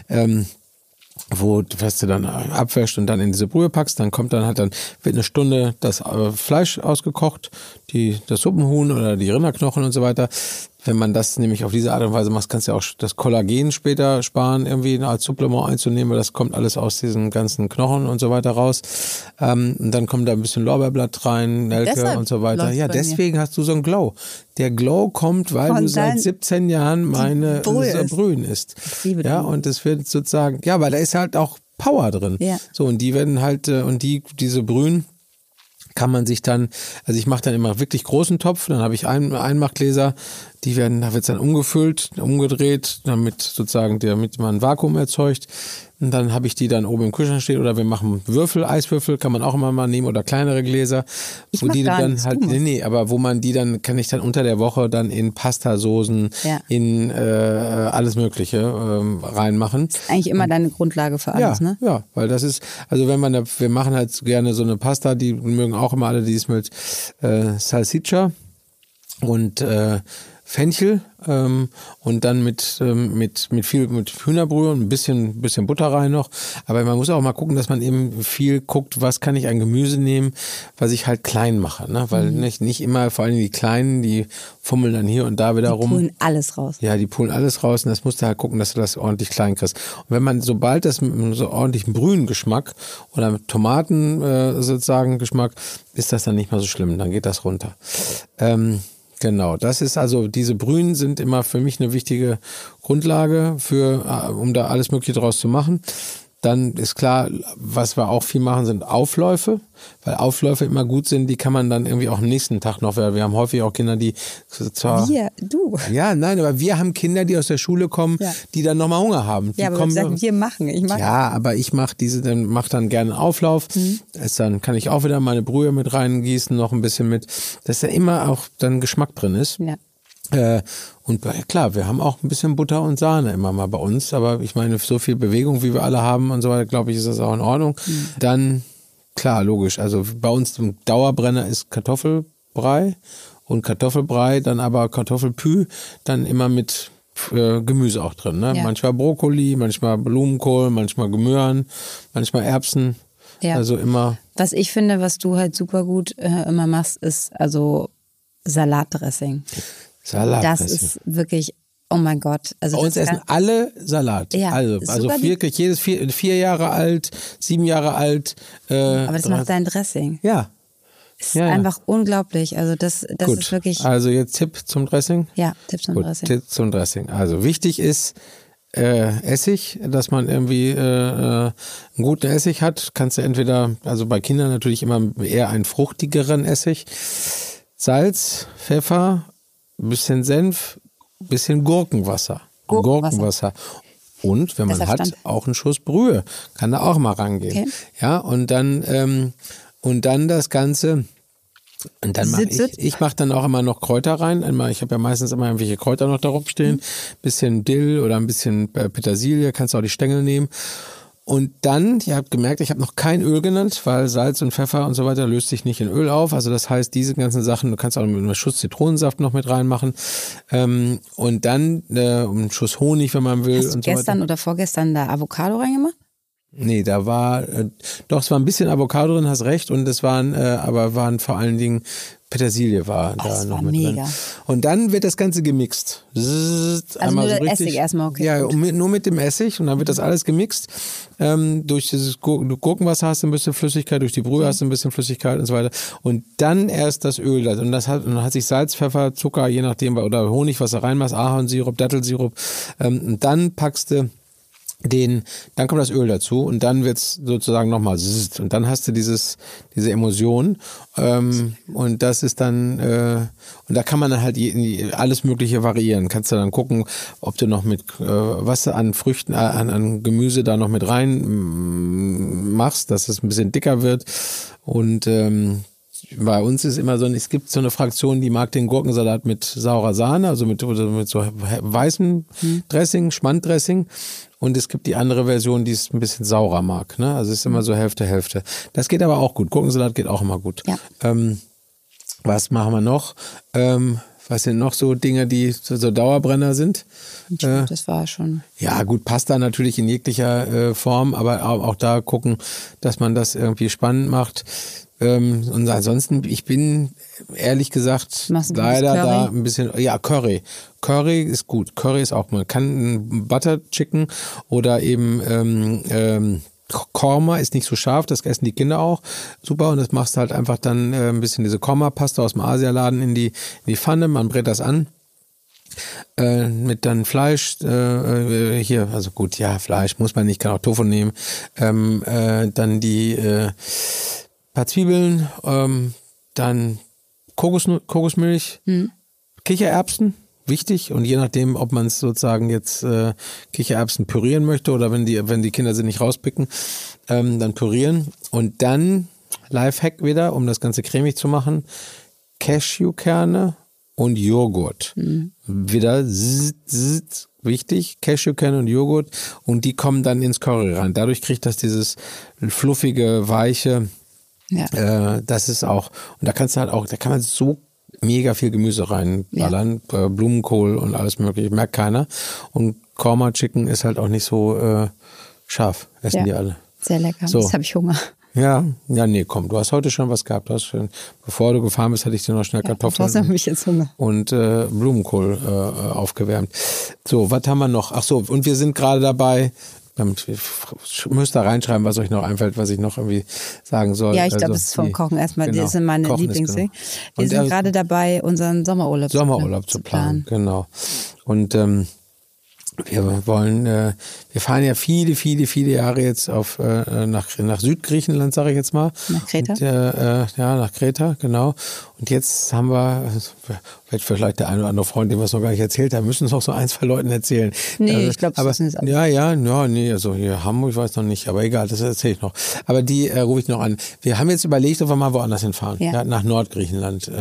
Was du dann abwäschst und dann in diese Brühe packst, dann wird eine Stunde das Fleisch ausgekocht, das Suppenhuhn oder die Rinderknochen und so weiter. Wenn man das nämlich auf diese Art und Weise macht, kannst du ja auch das Kollagen später sparen, irgendwie als Supplement einzunehmen, weil das kommt alles aus diesen ganzen Knochen und so weiter raus. Und dann kommt da ein bisschen Lorbeerblatt rein, Nelke und so weiter. Ja, deswegen hast du so einen Glow. Der Glow kommt, weil du seit 17 Jahren meine Brühen isst. Ja, und es wird sozusagen, ja, weil da ist halt auch Power drin. Ja. So, und die werden halt, diese Brühen kann man sich dann, also ich mache dann immer wirklich großen Topf, dann habe ich Einmachgläser, da wird's dann umgefüllt, umgedreht, damit man ein Vakuum erzeugt. Und dann habe ich die dann oben im Kühlschrank stehen, oder wir machen Eiswürfel kann man auch immer mal nehmen, oder kleinere Gläser, wo man die dann, kann ich dann unter der Woche dann in Pastasoßen, in alles Mögliche reinmachen. Das ist eigentlich immer deine Grundlage für alles, ne? Ja, weil das ist, also wir machen halt gerne so eine Pasta, die mögen auch immer alle, die ist mit Salsiccia und Fenchel und dann mit Hühnerbrühe und ein bisschen Butter rein noch. Aber man muss auch mal gucken, dass man eben viel guckt, was kann ich an Gemüse nehmen, was ich halt klein mache. Ne? Weil nicht immer, vor allem die Kleinen, die fummeln dann hier und da wieder rum. Die pulen alles raus. Ja, die pulen alles raus und das musst du halt gucken, dass du das ordentlich klein kriegst. Und wenn man, sobald das mit einem so ordentlichen Brühengeschmack oder mit Tomaten sozusagen Geschmack, ist das dann nicht mehr so schlimm, dann geht das runter. Genau, das ist also, diese Brühen sind immer für mich eine wichtige Grundlage um da alles Mögliche draus zu machen. Dann ist klar, was wir auch viel machen, sind Aufläufe, weil Aufläufe immer gut sind, die kann man dann irgendwie auch am nächsten Tag noch, weil wir haben häufig auch Kinder, die zwar... Du? Ja, nein, aber wir haben Kinder, die aus der Schule kommen, die dann nochmal Hunger haben. Die aber kommen, wir machen. Aber ich mache dann gerne einen Auflauf. Dann kann ich auch wieder meine Brühe mit reingießen, noch ein bisschen mit, dass da immer auch dann Geschmack drin ist. Ja. Und klar, wir haben auch ein bisschen Butter und Sahne immer mal bei uns, aber ich meine, so viel Bewegung, wie wir alle haben und so weiter, glaube ich, ist das auch in Ordnung. Dann, klar, logisch, also bei uns im Dauerbrenner ist Kartoffelbrei und Kartoffelbrei, dann aber Kartoffelpü, dann immer mit Gemüse auch drin. Ne? Ja. Manchmal Brokkoli, manchmal Blumenkohl, manchmal Gemüren, manchmal Erbsen. Ja. Also immer. Was ich finde, was du halt super gut immer machst, ist also Salatdressing. Das ist wirklich, oh mein Gott. Also bei uns essen alle Salat. Ja, also wirklich jedes 4 Jahre alt, 7 Jahre alt. Aber das macht dein Dressing. Ja. Ist einfach unglaublich. Also das ist wirklich. Also jetzt Tipp zum Dressing? Ja, Tipp zum Dressing. Tipp zum Dressing. Also wichtig ist Essig, dass man irgendwie einen guten Essig hat. Kannst du entweder, also bei Kindern natürlich immer eher einen fruchtigeren Essig. Salz, Pfeffer, ein bisschen Senf, ein bisschen Gurkenwasser. Und wenn man hat, auch einen Schuss Brühe. Kann da auch mal rangehen. Okay. Ja, und dann das Ganze. Und dann ich mache dann auch immer noch Kräuter rein. Ich habe ja meistens immer irgendwelche Kräuter noch da rumstehen. Bisschen Dill oder ein bisschen Petersilie, kannst du auch die Stängel nehmen. Und dann, ihr habt gemerkt, ich habe noch kein Öl genannt, weil Salz und Pfeffer und so weiter löst sich nicht in Öl auf. Also das heißt, diese ganzen Sachen, du kannst auch mit einem Schuss Zitronensaft noch mit reinmachen. Und dann einen Schuss Honig, wenn man will. Hast du gestern oder vorgestern da Avocado reingemacht? Nee, da war, doch, es war ein bisschen Avocado drin, hast recht. Und es waren vor allen Dingen Petersilie war da noch mit drin. Und dann wird das Ganze gemixt. Also nur so Essig erstmal, okay. Ja, nur mit dem Essig und dann wird das alles gemixt. Durch dieses Gurkenwasser hast du ein bisschen Flüssigkeit, durch die Brühe hast du ein bisschen Flüssigkeit und so weiter. Und dann erst das Öl. Und dann hat sich Salz, Pfeffer, Zucker, je nachdem, oder Honig, was du reinmachst, Ahornsirup, Dattelsirup. Und dann packst du dann kommt das Öl dazu und dann wird's sozusagen nochmal und dann hast du diese Emulsion und das ist dann und da kann man dann halt alles Mögliche variieren. Kannst du dann gucken, ob du noch mit was du an Früchten, an Gemüse da noch mit rein machst, dass es ein bisschen dicker wird und bei uns ist immer es gibt so eine Fraktion, die mag den Gurkensalat mit saurer Sahne, also mit so weißem Dressing, Schmanddressing. Und es gibt die andere Version, die es ein bisschen saurer mag. Ne? Also es ist immer so Hälfte, Hälfte. Das geht aber auch gut. Gurkensalat geht auch immer gut. Ja. Was machen wir noch? Was sind noch so Dinge, die so Dauerbrenner sind? Das war schon. Ja, gut, Pasta natürlich in jeglicher Form, aber auch da gucken, dass man das irgendwie spannend macht. Und ansonsten, ich bin ehrlich gesagt leider da ein bisschen, Curry. Curry ist gut. Curry ist auch, man kann Butter Chicken oder eben Korma ist nicht so scharf, das essen die Kinder auch super und das machst du halt einfach dann ein bisschen diese Korma-Pasta aus dem Asialaden in die Pfanne, man brät das an. Mit dann Fleisch hier, also gut, ja, Fleisch muss man nicht, kann auch Tofu nehmen. Dann die paar Zwiebeln, dann Kokosmilch, Kichererbsen, wichtig. Und je nachdem, ob man es sozusagen jetzt Kichererbsen pürieren möchte oder wenn die Kinder sie nicht rauspicken, dann pürieren. Und dann Lifehack wieder, um das Ganze cremig zu machen, Cashewkerne und Joghurt. Wieder wichtig, Cashewkerne und Joghurt. Und die kommen dann ins Curry rein. Dadurch kriegt das dieses fluffige, weiche. Ja. Das ist auch, und da kann man so mega viel Gemüse reinballern, Blumenkohl und alles mögliche, merkt keiner. Und Korma Chicken ist halt auch nicht so scharf, essen die alle. Sehr lecker, so. Jetzt habe ich Hunger. Ja, nee, komm, du hast heute schon was gehabt. Du hast schon, bevor du gefahren bist, hatte ich dir noch schnell Kartoffeln habe ich jetzt Hunger. und Blumenkohl aufgewärmt. So, was haben wir noch? Ach so, und wir sind gerade dabei, müsst da reinschreiben, was euch noch einfällt, was ich noch irgendwie sagen soll. Ja, ich glaube, es ist vom Kochen erstmal, das sind meine Lieblingsdinge. Wir sind gerade dabei, unseren Sommerurlaub zu planen. Genau. Und wir wollen, wir fahren ja viele Jahre jetzt nach Südgriechenland, sage ich jetzt mal. Nach Kreta? Und, nach Kreta, genau. Und jetzt haben wir, vielleicht der eine oder andere Freund, dem wir es noch gar nicht erzählt haben, müssen es auch so 1, 2 Leuten erzählen. Nee, ich glaube, das ist nee, also hier Hamburg, ich weiß noch nicht, aber egal, das erzähle ich noch. Aber die rufe ich noch an. Wir haben jetzt überlegt, ob wir mal woanders hinfahren, nach Nordgriechenland,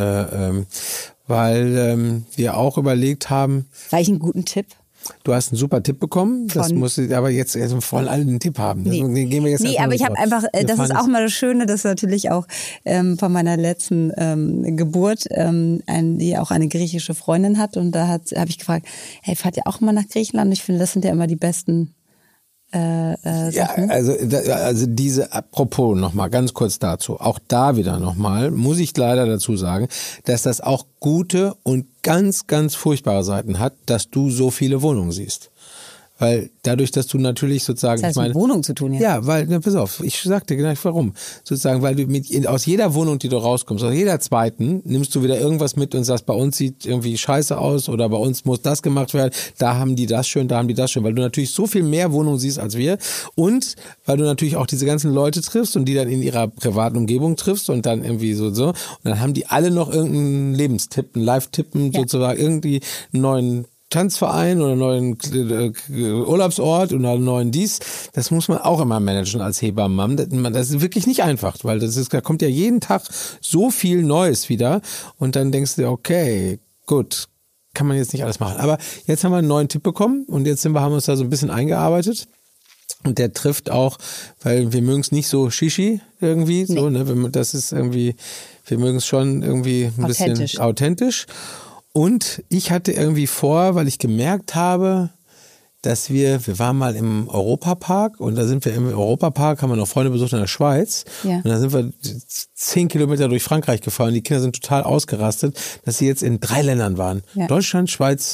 weil wir auch überlegt haben. War ich einen guten Tipp? Du hast einen super Tipp bekommen, das muss aber jetzt wollen alle einen Tipp haben. Den gehen wir jetzt aber ich habe einfach, das ist auch mal das Schöne, dass natürlich auch von meiner letzten Geburt, die auch eine griechische Freundin hat, und da habe ich gefragt, hey, fahrt ihr auch mal nach Griechenland? Und ich finde, das sind ja immer die besten Sachen. Ja, also diese, apropos nochmal ganz kurz dazu, auch da wieder nochmal, muss ich leider dazu sagen, dass das auch gute und ganz, ganz furchtbare Seiten hat, dass du so viele Wohnungen siehst. Weil dadurch, dass du natürlich sozusagen... Das hat mit Wohnung zu tun, Ja, weil, pass auf, ich sag dir gleich warum. Sozusagen, weil du aus jeder Wohnung, die du rauskommst, aus jeder zweiten, nimmst du wieder irgendwas mit und sagst, bei uns sieht irgendwie scheiße aus oder bei uns muss das gemacht werden, da haben die das schön, da haben die das schön, weil du natürlich so viel mehr Wohnungen siehst als wir und weil du natürlich auch diese ganzen Leute triffst und die dann in ihrer privaten Umgebung triffst und dann irgendwie so und dann haben die alle noch irgendeinen Lebenstipp, einen Live-Tippen sozusagen, irgendwie einen neuen Tanzverein oder einen neuen Urlaubsort oder einen neuen dies, das muss man auch immer managen als Hebammen. Das ist wirklich nicht einfach, weil da kommt ja jeden Tag so viel Neues wieder und dann denkst du dir, okay, gut, kann man jetzt nicht alles machen. Aber jetzt haben wir einen neuen Tipp bekommen und jetzt haben wir uns da so ein bisschen eingearbeitet. Und der trifft auch, weil wir mögen es nicht so Shishi irgendwie, so, ne, das ist irgendwie, wir mögen es schon irgendwie ein bisschen authentisch. Und ich hatte irgendwie vor, weil ich gemerkt habe, dass wir waren mal im Europapark und da sind wir im Europapark, haben wir noch Freunde besucht in der Schweiz und da sind wir 10 Kilometer durch Frankreich gefahren. Die Kinder sind total ausgerastet, dass sie jetzt in 3 Ländern waren. Ja. Deutschland, Schweiz,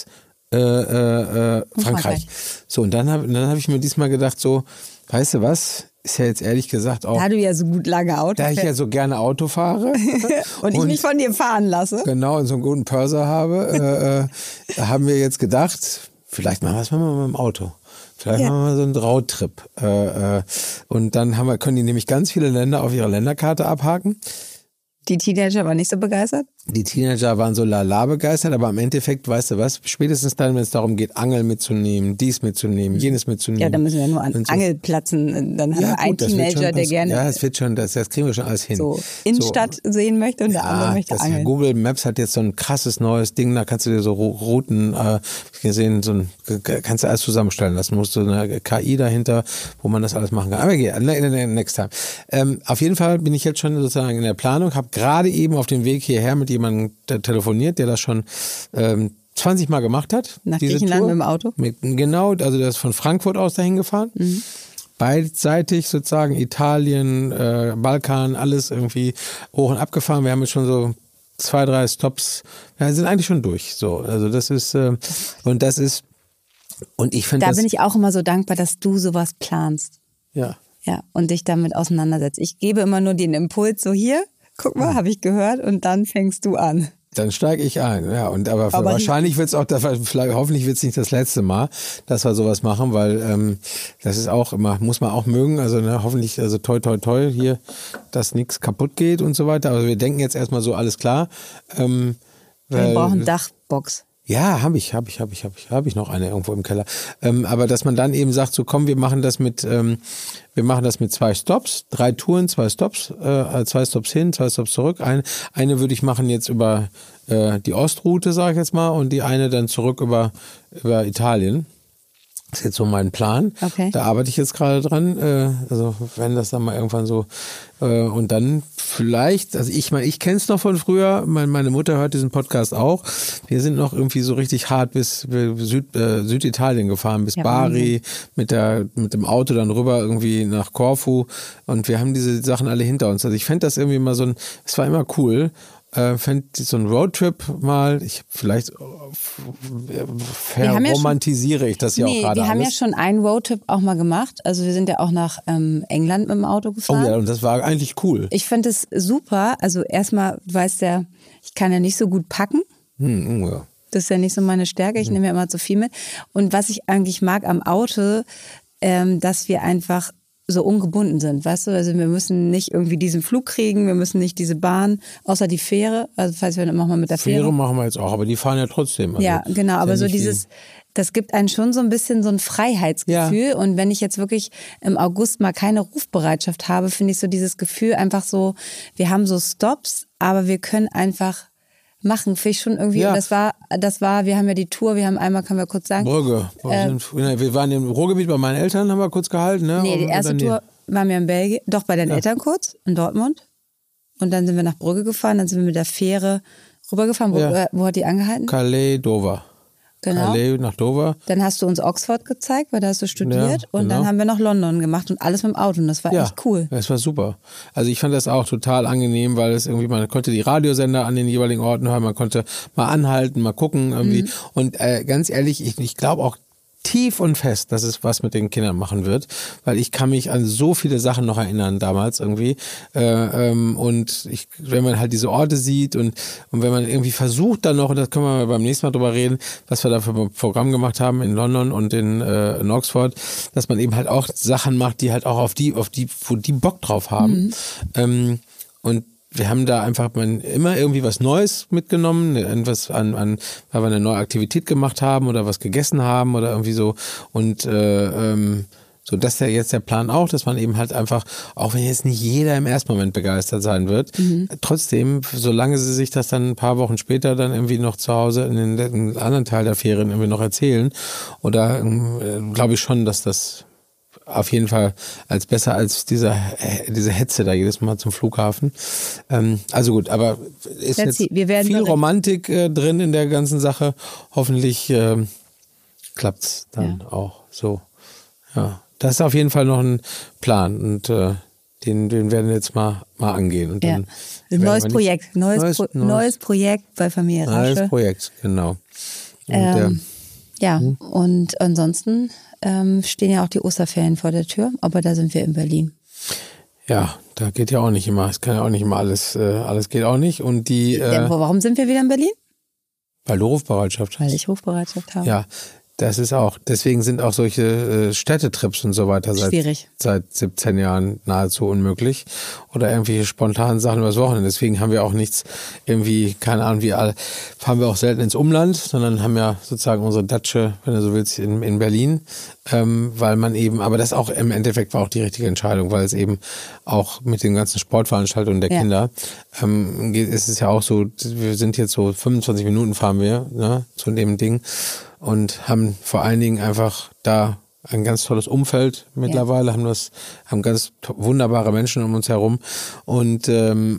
Frankreich. So, und dann hab ich mir diesmal gedacht, so, weißt du was? Ist ja jetzt ehrlich gesagt auch... Da du ja so gut lange Auto fährst. Da ich ja so gerne Auto fahre. und ich mich von dir fahren lasse. Genau, und so einen guten Purser habe, haben wir jetzt gedacht, vielleicht machen wir es mal mit dem Auto. Vielleicht machen wir mal so einen Roadtrip. Und dann können die nämlich ganz viele Länder auf ihrer Länderkarte abhaken. Die Teenager waren nicht so begeistert? Die Teenager waren so lala begeistert, aber im Endeffekt, weißt du was, spätestens dann, wenn es darum geht, Angeln mitzunehmen, dies mitzunehmen, jenes mitzunehmen. Ja, dann müssen wir nur an Angelplatzen, dann haben wir einen Teenager, der gerne... Ja, das wird schon, das kriegen wir schon alles hin. So Innenstadt sehen möchte und der andere möchte angeln. Google Maps hat jetzt so ein krasses neues Ding, da kannst du dir so Routen, gesehen, kannst du alles zusammenstellen lassen, musst du eine KI dahinter, wo man das alles machen kann. Aber next time. Auf jeden Fall bin ich jetzt schon sozusagen in der Planung, habe gerade eben auf dem Weg hierher mit jemandem telefoniert, der das schon 20 Mal gemacht hat. Nach Griechenland mit dem Auto? Genau, also der ist von Frankfurt aus dahin gefahren. Mhm. Beidseitig sozusagen Italien, Balkan, alles irgendwie hoch und abgefahren. Wir haben jetzt schon so 2, 3 Stops. Wir sind eigentlich schon durch. So, also das ist und ich finde da bin ich auch immer so dankbar, dass du sowas planst. Ja. Ja, und dich damit auseinandersetzt. Ich gebe immer nur den Impuls so hier. Guck mal, habe ich gehört und dann fängst du an. Dann steige ich ein, ja. Aber wahrscheinlich wird es auch, hoffentlich wird es nicht das letzte Mal, dass wir sowas machen, weil das ist auch immer, muss man auch mögen. Also hoffentlich, also toi toi toi hier, dass nichts kaputt geht und so weiter. Also wir denken jetzt erstmal so, alles klar. Wir brauchen Dachbox. Ja, habe ich noch eine irgendwo im Keller. Aber dass man dann eben sagt, so komm, wir machen das mit 2 Stops, 3 Touren, 2 Stops, 2 Stops hin, 2 Stops zurück. Eine würde ich machen jetzt über die Ostroute, sage ich jetzt mal, und die eine dann zurück über Italien. Das ist jetzt so mein Plan. Okay. Da arbeite ich jetzt gerade dran. Also wenn das dann mal irgendwann so und dann vielleicht, also ich meine, ich kenne es noch von früher. Meine Mutter hört diesen Podcast auch. Wir sind noch irgendwie so richtig hart bis Süditalien gefahren, bis Bari, mit dem Auto dann rüber irgendwie nach Korfu. Und wir haben diese Sachen alle hinter uns. Also ich fände das irgendwie mal es war immer cool. Fände so ein Roadtrip mal, vielleicht verromantisiere ich das ja auch gerade. Wir haben ja schon einen Roadtrip auch mal gemacht. Also wir sind ja auch nach England mit dem Auto gefahren. Oh ja, und das war eigentlich cool. Ich fand es super. Also erstmal, du weißt ja, ich kann ja nicht so gut packen. Ja. Das ist ja nicht so meine Stärke. Ich nehme ja immer zu viel mit. Und was ich eigentlich mag am Auto, dass wir einfach so ungebunden sind, weißt du? Also wir müssen nicht irgendwie diesen Flug kriegen, wir müssen nicht diese Bahn, außer die Fähre. Also falls wir dann machen wir mit der Fähre. Fähre machen wir jetzt auch, aber die fahren ja trotzdem. Also ja, genau, aber so das gibt einen schon so ein bisschen so ein Freiheitsgefühl. Ja. Und wenn ich jetzt wirklich im August mal keine Rufbereitschaft habe, finde ich so dieses Gefühl einfach so, wir haben so Stops, aber wir können einfach machen, finde ich schon irgendwie. Ja. Das war, wir haben ja die Tour, wir haben einmal, können wir kurz sagen. Brügge. Wir waren im Ruhrgebiet bei meinen Eltern, haben wir kurz gehalten. Ne? Nee, die erste Tour waren wir in Belgien, doch bei den Eltern kurz, in Dortmund. Und dann sind wir nach Brügge gefahren, dann sind wir mit der Fähre rübergefahren. Wo hat die angehalten? Calais, Dover. Genau. Calais nach Dover. Dann hast du uns Oxford gezeigt, weil da hast du studiert. Ja, und dann haben wir noch London gemacht und alles mit dem Auto. Und das war echt cool. Das war super. Also ich fand das auch total angenehm, weil es irgendwie, man konnte die Radiosender an den jeweiligen Orten hören, man konnte mal anhalten, mal gucken irgendwie. Und ganz ehrlich, ich glaube auch tief und fest, dass es was mit den Kindern machen wird, weil ich kann mich an so viele Sachen noch erinnern damals irgendwie und wenn man halt diese Orte sieht und wenn man irgendwie versucht dann noch, und das können wir beim nächsten Mal drüber reden, was wir da für ein Programm gemacht haben in London und in Oxford, dass man eben halt auch Sachen macht, die halt auch auf die, wo die Bock drauf haben und wir haben da einfach immer irgendwie was Neues mitgenommen, irgendwas weil wir eine neue Aktivität gemacht haben oder was gegessen haben oder irgendwie so. Und so, das ist ja jetzt der Plan auch, dass man eben halt einfach, auch wenn jetzt nicht jeder im ersten Moment begeistert sein wird, trotzdem, solange sie sich das dann ein paar Wochen später dann irgendwie noch zu Hause in den anderen Teil der Ferien irgendwie noch erzählen, oder glaube ich schon, dass das auf jeden Fall besser als diese Hetze da jedes Mal zum Flughafen. Also gut, aber ist jetzt viel Romantik drin in der ganzen Sache. Hoffentlich klappt's dann auch so. Ja, das ist auf jeden Fall noch ein Plan und den werden wir jetzt mal angehen. Und dann neues Projekt bei Familie Rasche. Neues Projekt, genau. Und, und ansonsten stehen ja auch die Osterferien vor der Tür, aber da sind wir in Berlin. Ja, da geht ja auch nicht immer, es kann ja auch nicht immer alles geht auch nicht. Und warum sind wir wieder in Berlin? Weil du Rufbereitschaft hast. Weil ich Rufbereitschaft habe. Ja, das ist auch, deswegen sind auch solche Städtetrips und so weiter seit 17 Jahren nahezu unmöglich. Oder irgendwelche spontanen Sachen übers Wochenende. Deswegen haben wir auch nichts irgendwie, keine Ahnung, fahren wir auch selten ins Umland, sondern haben ja sozusagen unsere Datsche, wenn du so willst, in Berlin. Weil man eben, aber das auch im Endeffekt war auch die richtige Entscheidung, weil es eben auch mit den ganzen Sportveranstaltungen der Kinder, ist es ja auch so, wir sind jetzt so 25 Minuten fahren wir, ne, zu dem Ding. Und haben vor allen Dingen einfach da ein ganz tolles Umfeld mittlerweile, haben ganz wunderbare Menschen um uns herum und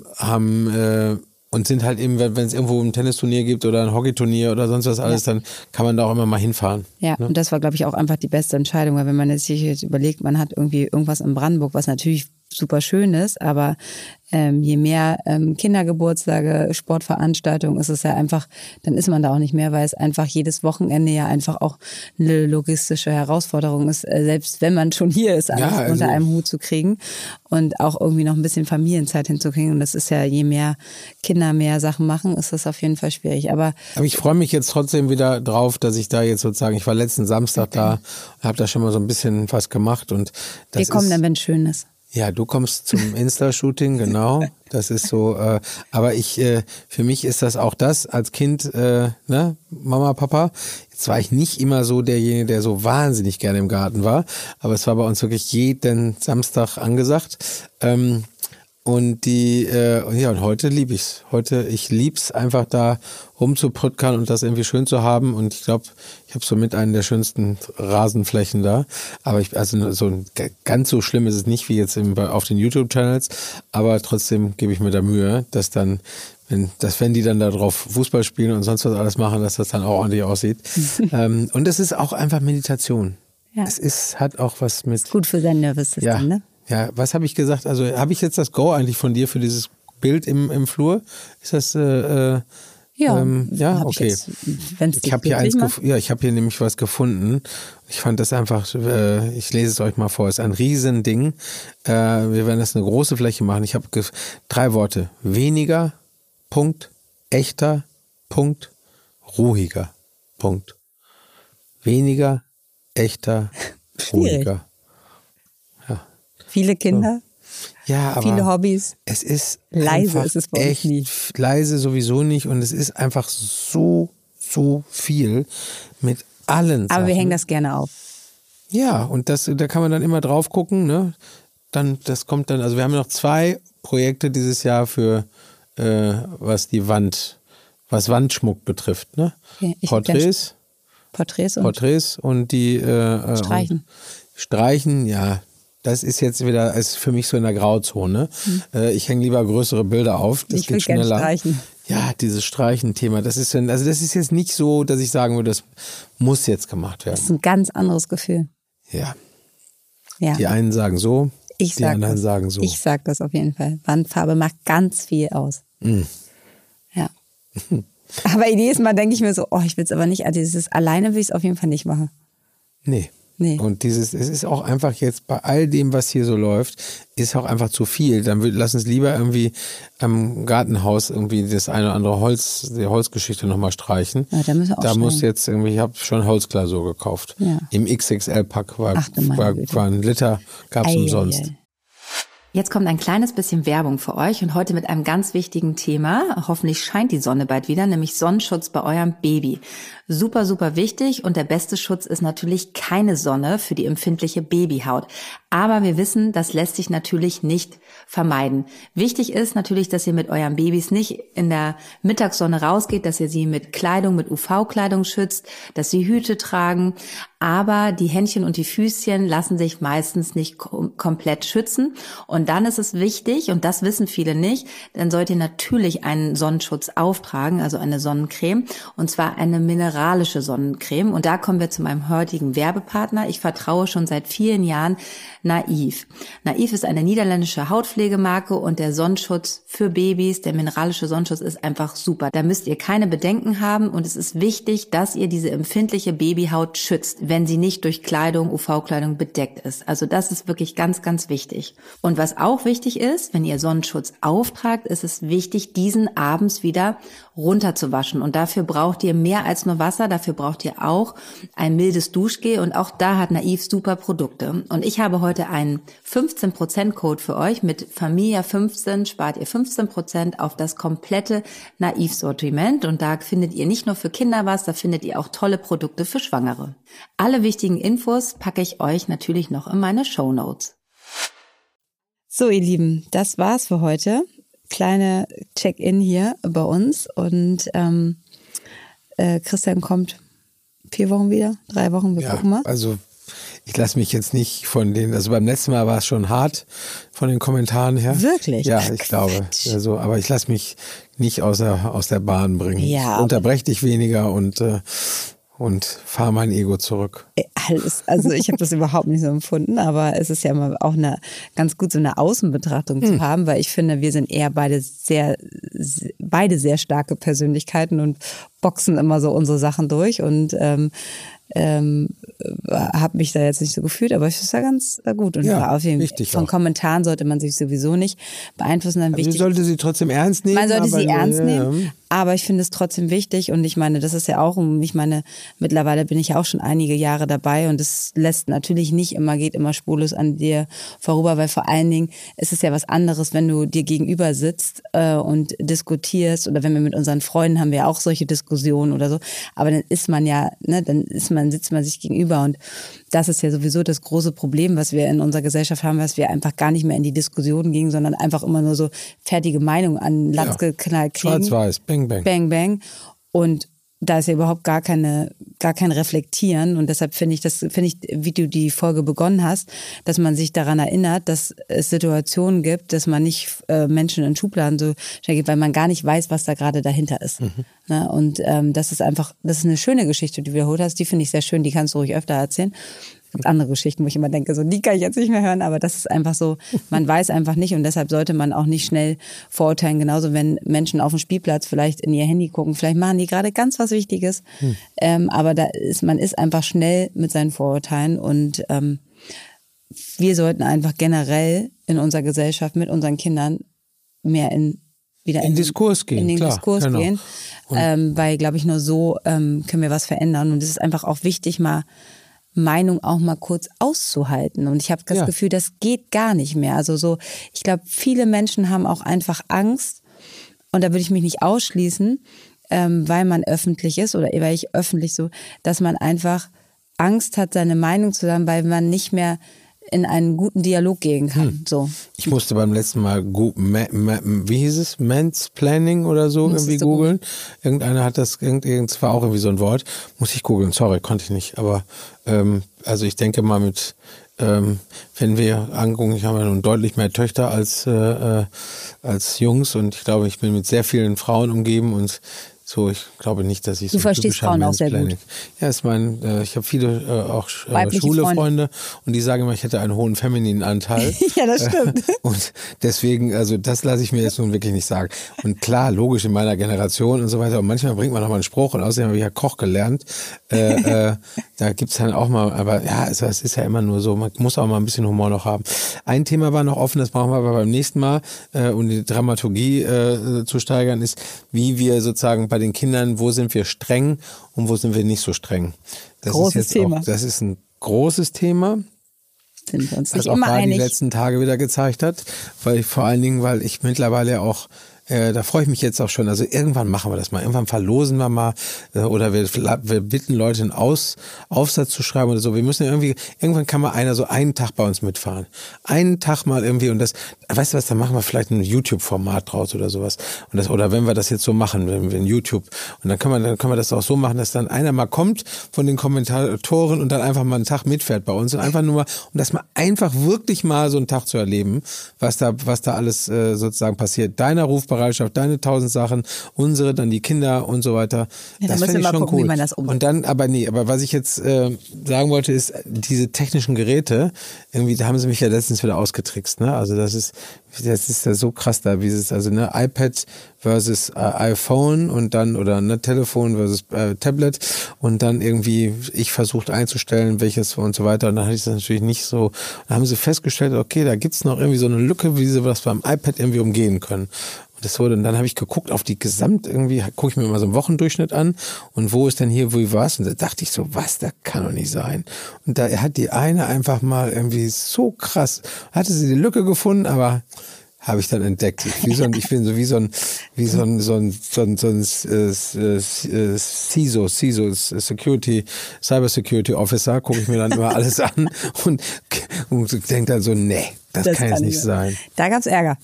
und sind halt eben, wenn es irgendwo ein Tennisturnier gibt oder ein Hockeyturnier oder sonst was alles, dann kann man da auch immer mal hinfahren. Ja, ne? Und das war, glaube ich, auch einfach die beste Entscheidung, weil wenn man sich jetzt überlegt, man hat irgendwie irgendwas in Brandenburg, was natürlich super schön ist, aber je mehr Kindergeburtstage, Sportveranstaltungen ist es ja einfach, dann ist man da auch nicht mehr, weil es einfach jedes Wochenende ja einfach auch eine logistische Herausforderung ist, selbst wenn man schon hier ist, alles unter einem Hut zu kriegen und auch irgendwie noch ein bisschen Familienzeit hinzukriegen. Und das ist ja, je mehr Kinder mehr Sachen machen, ist das auf jeden Fall schwierig. Aber ich freue mich jetzt trotzdem wieder drauf, dass ich da jetzt sozusagen, ich war letzten Samstag da, habe da schon mal so ein bisschen was gemacht und das wir kommen dann, wenn es schön ist. Ja, du kommst zum Insta-Shooting, genau. Das ist so, aber für mich ist das auch das als Kind, ne, Mama, Papa. Jetzt war ich nicht immer so derjenige, der so wahnsinnig gerne im Garten war, aber es war bei uns wirklich jeden Samstag angesagt. Und und heute liebe ich's. Ich lieb's einfach da rumzuputkern und das irgendwie schön zu haben. Und ich glaube, ich habe somit einen der schönsten Rasenflächen da. Aber ganz so schlimm ist es nicht wie jetzt auf den YouTube-Channels. Aber trotzdem gebe ich mir da Mühe, dass dann, wenn die dann da drauf Fußball spielen und sonst was alles machen, dass das dann auch ordentlich aussieht. Und es ist auch einfach Meditation. Ja. Hat auch was mit... Ist gut für sein Nervensystem, ne? Ja, was habe ich gesagt? Also habe ich jetzt das Go eigentlich von dir für dieses Bild im Flur? Ist das ja, okay. Ich habe hier nämlich was gefunden. Ich fand das einfach, ich lese es euch mal vor, es ist ein Riesending. Wir werden das eine große Fläche machen. Ich habe 3 Worte. Weniger, Punkt, echter, Punkt, ruhiger, Punkt. Weniger, echter, ruhiger. Viele Kinder, ja, aber viele Hobbys. Es ist leise, ist es bei uns nie. Leise sowieso nicht und es ist einfach so viel mit allen Sachen. Aber wir hängen das gerne auf. Ja, und da kann man dann immer drauf gucken, ne? Das kommt dann, also wir haben noch 2 Projekte dieses Jahr für was Wandschmuck betrifft, ne? Okay, Porträts und die Streichen, ja. Das ist jetzt wieder für mich so in der Grauzone. Ich hänge lieber größere Bilder auf. Das geht schneller. Streichen. Ja, dieses Streichen-Thema. Das ist jetzt nicht so, dass ich sagen würde, das muss jetzt gemacht werden. Das ist ein ganz anderes Gefühl. Ja. Die einen sagen so, die anderen sagen so. Ich sage das auf jeden Fall. Wandfarbe macht ganz viel aus. Ja. Aber jedes Mal denke ich mir so, ich will es aber nicht. Also alleine will ich es auf jeden Fall nicht machen. Nee. Und es ist auch einfach jetzt bei all dem, was hier so läuft, ist auch einfach zu viel. Dann lass uns lieber irgendwie am Gartenhaus irgendwie das eine oder andere die Holzgeschichte nochmal streichen. Ja, da muss jetzt irgendwie, ich habe schon Holzglasur gekauft. Ja. Im XXL-Pack war ein Liter, gab es umsonst. Jetzt kommt ein kleines bisschen Werbung für euch und heute mit einem ganz wichtigen Thema. Hoffentlich scheint die Sonne bald wieder, nämlich Sonnenschutz bei eurem Baby. Super, super wichtig und der beste Schutz ist natürlich keine Sonne für die empfindliche Babyhaut. Aber wir wissen, das lässt sich natürlich nicht vermeiden. Wichtig ist natürlich, dass ihr mit euren Babys nicht in der Mittagssonne rausgeht, dass ihr sie mit Kleidung, mit UV-Kleidung schützt, dass sie Hüte tragen. Aber die Händchen und die Füßchen lassen sich meistens nicht komplett schützen. Und dann ist es wichtig, und das wissen viele nicht, dann sollt ihr natürlich einen Sonnenschutz auftragen, also eine Sonnencreme, und zwar eine mineralische Sonnencreme. Und da kommen wir zu meinem heutigen Werbepartner. Ich vertraue schon seit vielen Jahren Naïve. Naïve ist eine niederländische Hautpflegemarke und der Sonnenschutz für Babys, der mineralische Sonnenschutz ist einfach super. Da müsst ihr keine Bedenken haben und es ist wichtig, dass ihr diese empfindliche Babyhaut schützt, wenn sie nicht durch Kleidung, UV-Kleidung bedeckt ist. Also das ist wirklich ganz, ganz wichtig. Und was auch wichtig ist, wenn ihr Sonnenschutz auftragt, ist es wichtig, diesen abends wieder runterzuwaschen. Und dafür braucht ihr mehr als nur Wasser, dafür braucht ihr auch ein mildes Duschgel und auch da hat Naïve super Produkte. Und ich habe heute einen 15% Code für euch. Mit Familia15 spart ihr 15% auf das komplette Naïve-Sortiment. Und da findet ihr nicht nur für Kinder was, da findet ihr auch tolle Produkte für Schwangere. Alle wichtigen Infos packe ich euch natürlich noch in meine Shownotes. So, ihr Lieben, das war's für heute. Kleine Check-in hier bei uns und Christian kommt 4 Wochen wieder, 3 Wochen, wir gucken mal. Also ich lasse mich jetzt nicht also beim letzten Mal war es schon hart von den Kommentaren her. Wirklich? Ja, ich glaube. Also, aber ich lasse mich nicht aus der Bahn bringen. Ja, ich unterbreche dich weniger und fahre mein Ego zurück. Also ich habe das überhaupt nicht so empfunden, aber es ist ja immer auch ganz gut, so eine Außenbetrachtung zu haben, weil ich finde, wir sind eher beide sehr starke Persönlichkeiten und boxen immer so unsere Sachen durch und habe mich da jetzt nicht so gefühlt, aber es ist ja ganz gut. Und ja, auf jeden Fall von Kommentaren sollte man sich sowieso nicht beeinflussen. Dann wichtig, man sollte sie trotzdem ernst nehmen. Man sollte sie ernst nehmen, aber ich finde es trotzdem wichtig und ich meine, das ist ja auch, mittlerweile bin ich ja auch schon einige Jahre dabei und es lässt natürlich geht immer spurlos an dir vorüber, weil vor allen Dingen ist es ja was anderes, wenn du dir gegenüber sitzt und diskutierst oder wenn wir mit unseren Freunden haben wir auch solche Diskussionen oder so, aber dann ist man ja, dann ist man sitzt man sich gegenüber und das ist ja sowieso das große Problem, was wir in unserer Gesellschaft haben, was wir einfach gar nicht mehr in die Diskussion gingen, sondern einfach immer nur so fertige Meinungen an Latz geknallt kriegen. Schwarz-Weiß, bang, bang. Bang, bang. Und da ist ja überhaupt gar kein Reflektieren und deshalb finde ich, wie du die Folge begonnen hast, dass man sich daran erinnert, dass es Situationen gibt, dass man nicht Menschen in Schubladen so schnell gibt, weil man gar nicht weiß, was da gerade dahinter ist. Ne? Und das ist eine schöne Geschichte, die du wiederholt hast, die finde ich sehr schön, die kannst du ruhig öfter erzählen. Es gibt andere Geschichten, wo ich immer denke, so die kann ich jetzt nicht mehr hören, aber das ist einfach so, man weiß einfach nicht und deshalb sollte man auch nicht schnell verurteilen. Genauso, wenn Menschen auf dem Spielplatz vielleicht in ihr Handy gucken, vielleicht machen die gerade ganz was Wichtiges, aber man ist einfach schnell mit seinen Vorurteilen und wir sollten einfach generell in unserer Gesellschaft mit unseren Kindern mehr in Diskurs gehen. Diskurs gehen, weil, glaube ich, nur so können wir was verändern und es ist einfach auch wichtig, Meinung auch mal kurz auszuhalten. Und ich habe das Gefühl, das geht gar nicht mehr. Also so, ich glaube, viele Menschen haben auch einfach Angst, und da würde ich mich nicht ausschließen, weil man öffentlich ist oder weil ich öffentlich so, dass man einfach Angst hat, seine Meinung zu sagen, weil man nicht mehr in einen guten Dialog gehen kann. So. Ich musste beim letzten Mal, wie hieß es, Mansplaining oder so irgendwie googeln. Irgendeiner hat das, das war auch irgendwie so ein Wort. Muss ich googeln, sorry, konnte ich nicht. Aber also ich denke mal wenn wir angucken, ich habe ja nun deutlich mehr Töchter als Jungs und ich glaube, ich bin mit sehr vielen Frauen umgeben und so, ich glaube nicht, dass ich so. Du verstehst Frauen auch sehr gut. Ja, ich habe viele auch Schule-Freunde und die sagen immer, ich hätte einen hohen femininen Anteil. Ja, das stimmt. Und deswegen, also das lasse ich mir jetzt nun wirklich nicht sagen. Und klar, logisch in meiner Generation und so weiter. Und manchmal bringt man noch mal einen Spruch und außerdem habe ich ja Koch gelernt. Da gibt's dann auch mal, aber ja, es ist ja immer nur so, man muss auch mal ein bisschen Humor noch haben. Ein Thema war noch offen, das brauchen wir aber beim nächsten Mal, um die Dramaturgie zu steigern, ist, wie wir sozusagen bei den Kindern, wo sind wir streng und wo sind wir nicht so streng. Das ist ein großes Thema. Sind wir uns was nicht auch immer gerade einig. die letzten Tage wieder gezeigt hat, vor allen Dingen, weil ich mittlerweile auch da freue ich mich jetzt auch schon. Also irgendwann machen wir das mal. Irgendwann verlosen wir mal oder wir bitten Leute einen Aufsatz zu schreiben oder so. Wir müssen ja irgendwann kann mal einer so einen Tag bei uns mitfahren. Einen Tag mal irgendwie und das, weißt du was, dann machen wir vielleicht ein YouTube-Format draus oder sowas. Und das, oder wenn wir das jetzt so machen, wenn wir in YouTube und dann können wir das auch so machen, dass dann einer mal kommt von den Kommentatoren und dann einfach mal einen Tag mitfährt bei uns und einfach nur mal, um das mal einfach wirklich mal so einen Tag zu erleben, was da alles sozusagen passiert. Deiner Rufbereitschaft, deine 1000 Sachen, unsere, dann die Kinder und so weiter. Ja, das finde ich schon gucken, cool. Wie man das und dann, aber was ich jetzt sagen wollte, ist, diese technischen Geräte, irgendwie, da haben sie mich ja letztens wieder ausgetrickst, ne? Also das ist ja so krass da, wie es, also ne, iPad versus iPhone und dann, oder ne, Telefon versus Tablet und dann irgendwie ich versucht einzustellen, welches und so weiter und dann hatte ich das natürlich nicht so, dann haben sie festgestellt, okay, da gibt's noch irgendwie so eine Lücke, wie sie das beim iPad irgendwie umgehen können. Und dann habe ich geguckt auf die gucke ich mir immer so einen Wochendurchschnitt an und wo ist denn hier, wo was? Und da dachte ich so, was, das kann doch nicht sein. Und da hat die eine einfach mal irgendwie so krass, hatte sie die Lücke gefunden, aber habe ich dann entdeckt. Ich bin so wie so ein CISO, Cyber Security Officer, gucke ich mir dann immer alles an und denke dann so, nee, das kann jetzt nicht sein. Da gab's Ärger.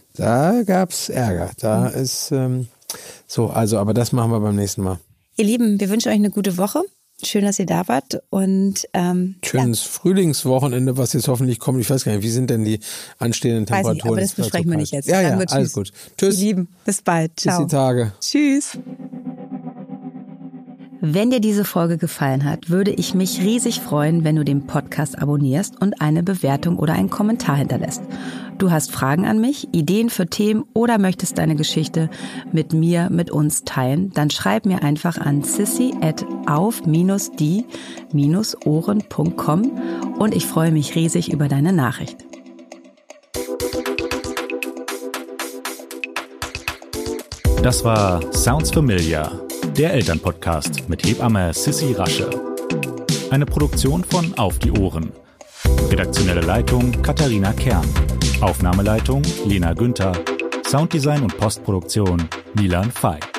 Da ist so, also, aber das machen wir beim nächsten Mal. Ihr Lieben, wir wünschen euch eine gute Woche. Schön, dass ihr da wart und schönes Frühlingswochenende, was jetzt hoffentlich kommt. Ich weiß gar nicht, wie sind denn die anstehenden Temperaturen? Weiß nicht, aber das besprechen wir nicht jetzt. Ja, alles gut. Tschüss. Ihr Lieben, bis bald. Ciao. Bis die Tage. Tschüss. Wenn dir diese Folge gefallen hat, würde ich mich riesig freuen, wenn du den Podcast abonnierst und eine Bewertung oder einen Kommentar hinterlässt. Du hast Fragen an mich, Ideen für Themen oder möchtest deine Geschichte mit uns teilen, dann schreib mir einfach an sissy@auf-die-ohren.com und ich freue mich riesig über deine Nachricht. Das war Sounds Familiar, der Elternpodcast mit Hebamme Sissy Rasche. Eine Produktion von Auf die Ohren. Redaktionelle Leitung Katharina Kern. Aufnahmeleitung Lena Günther. Sounddesign und Postproduktion Milan Fey.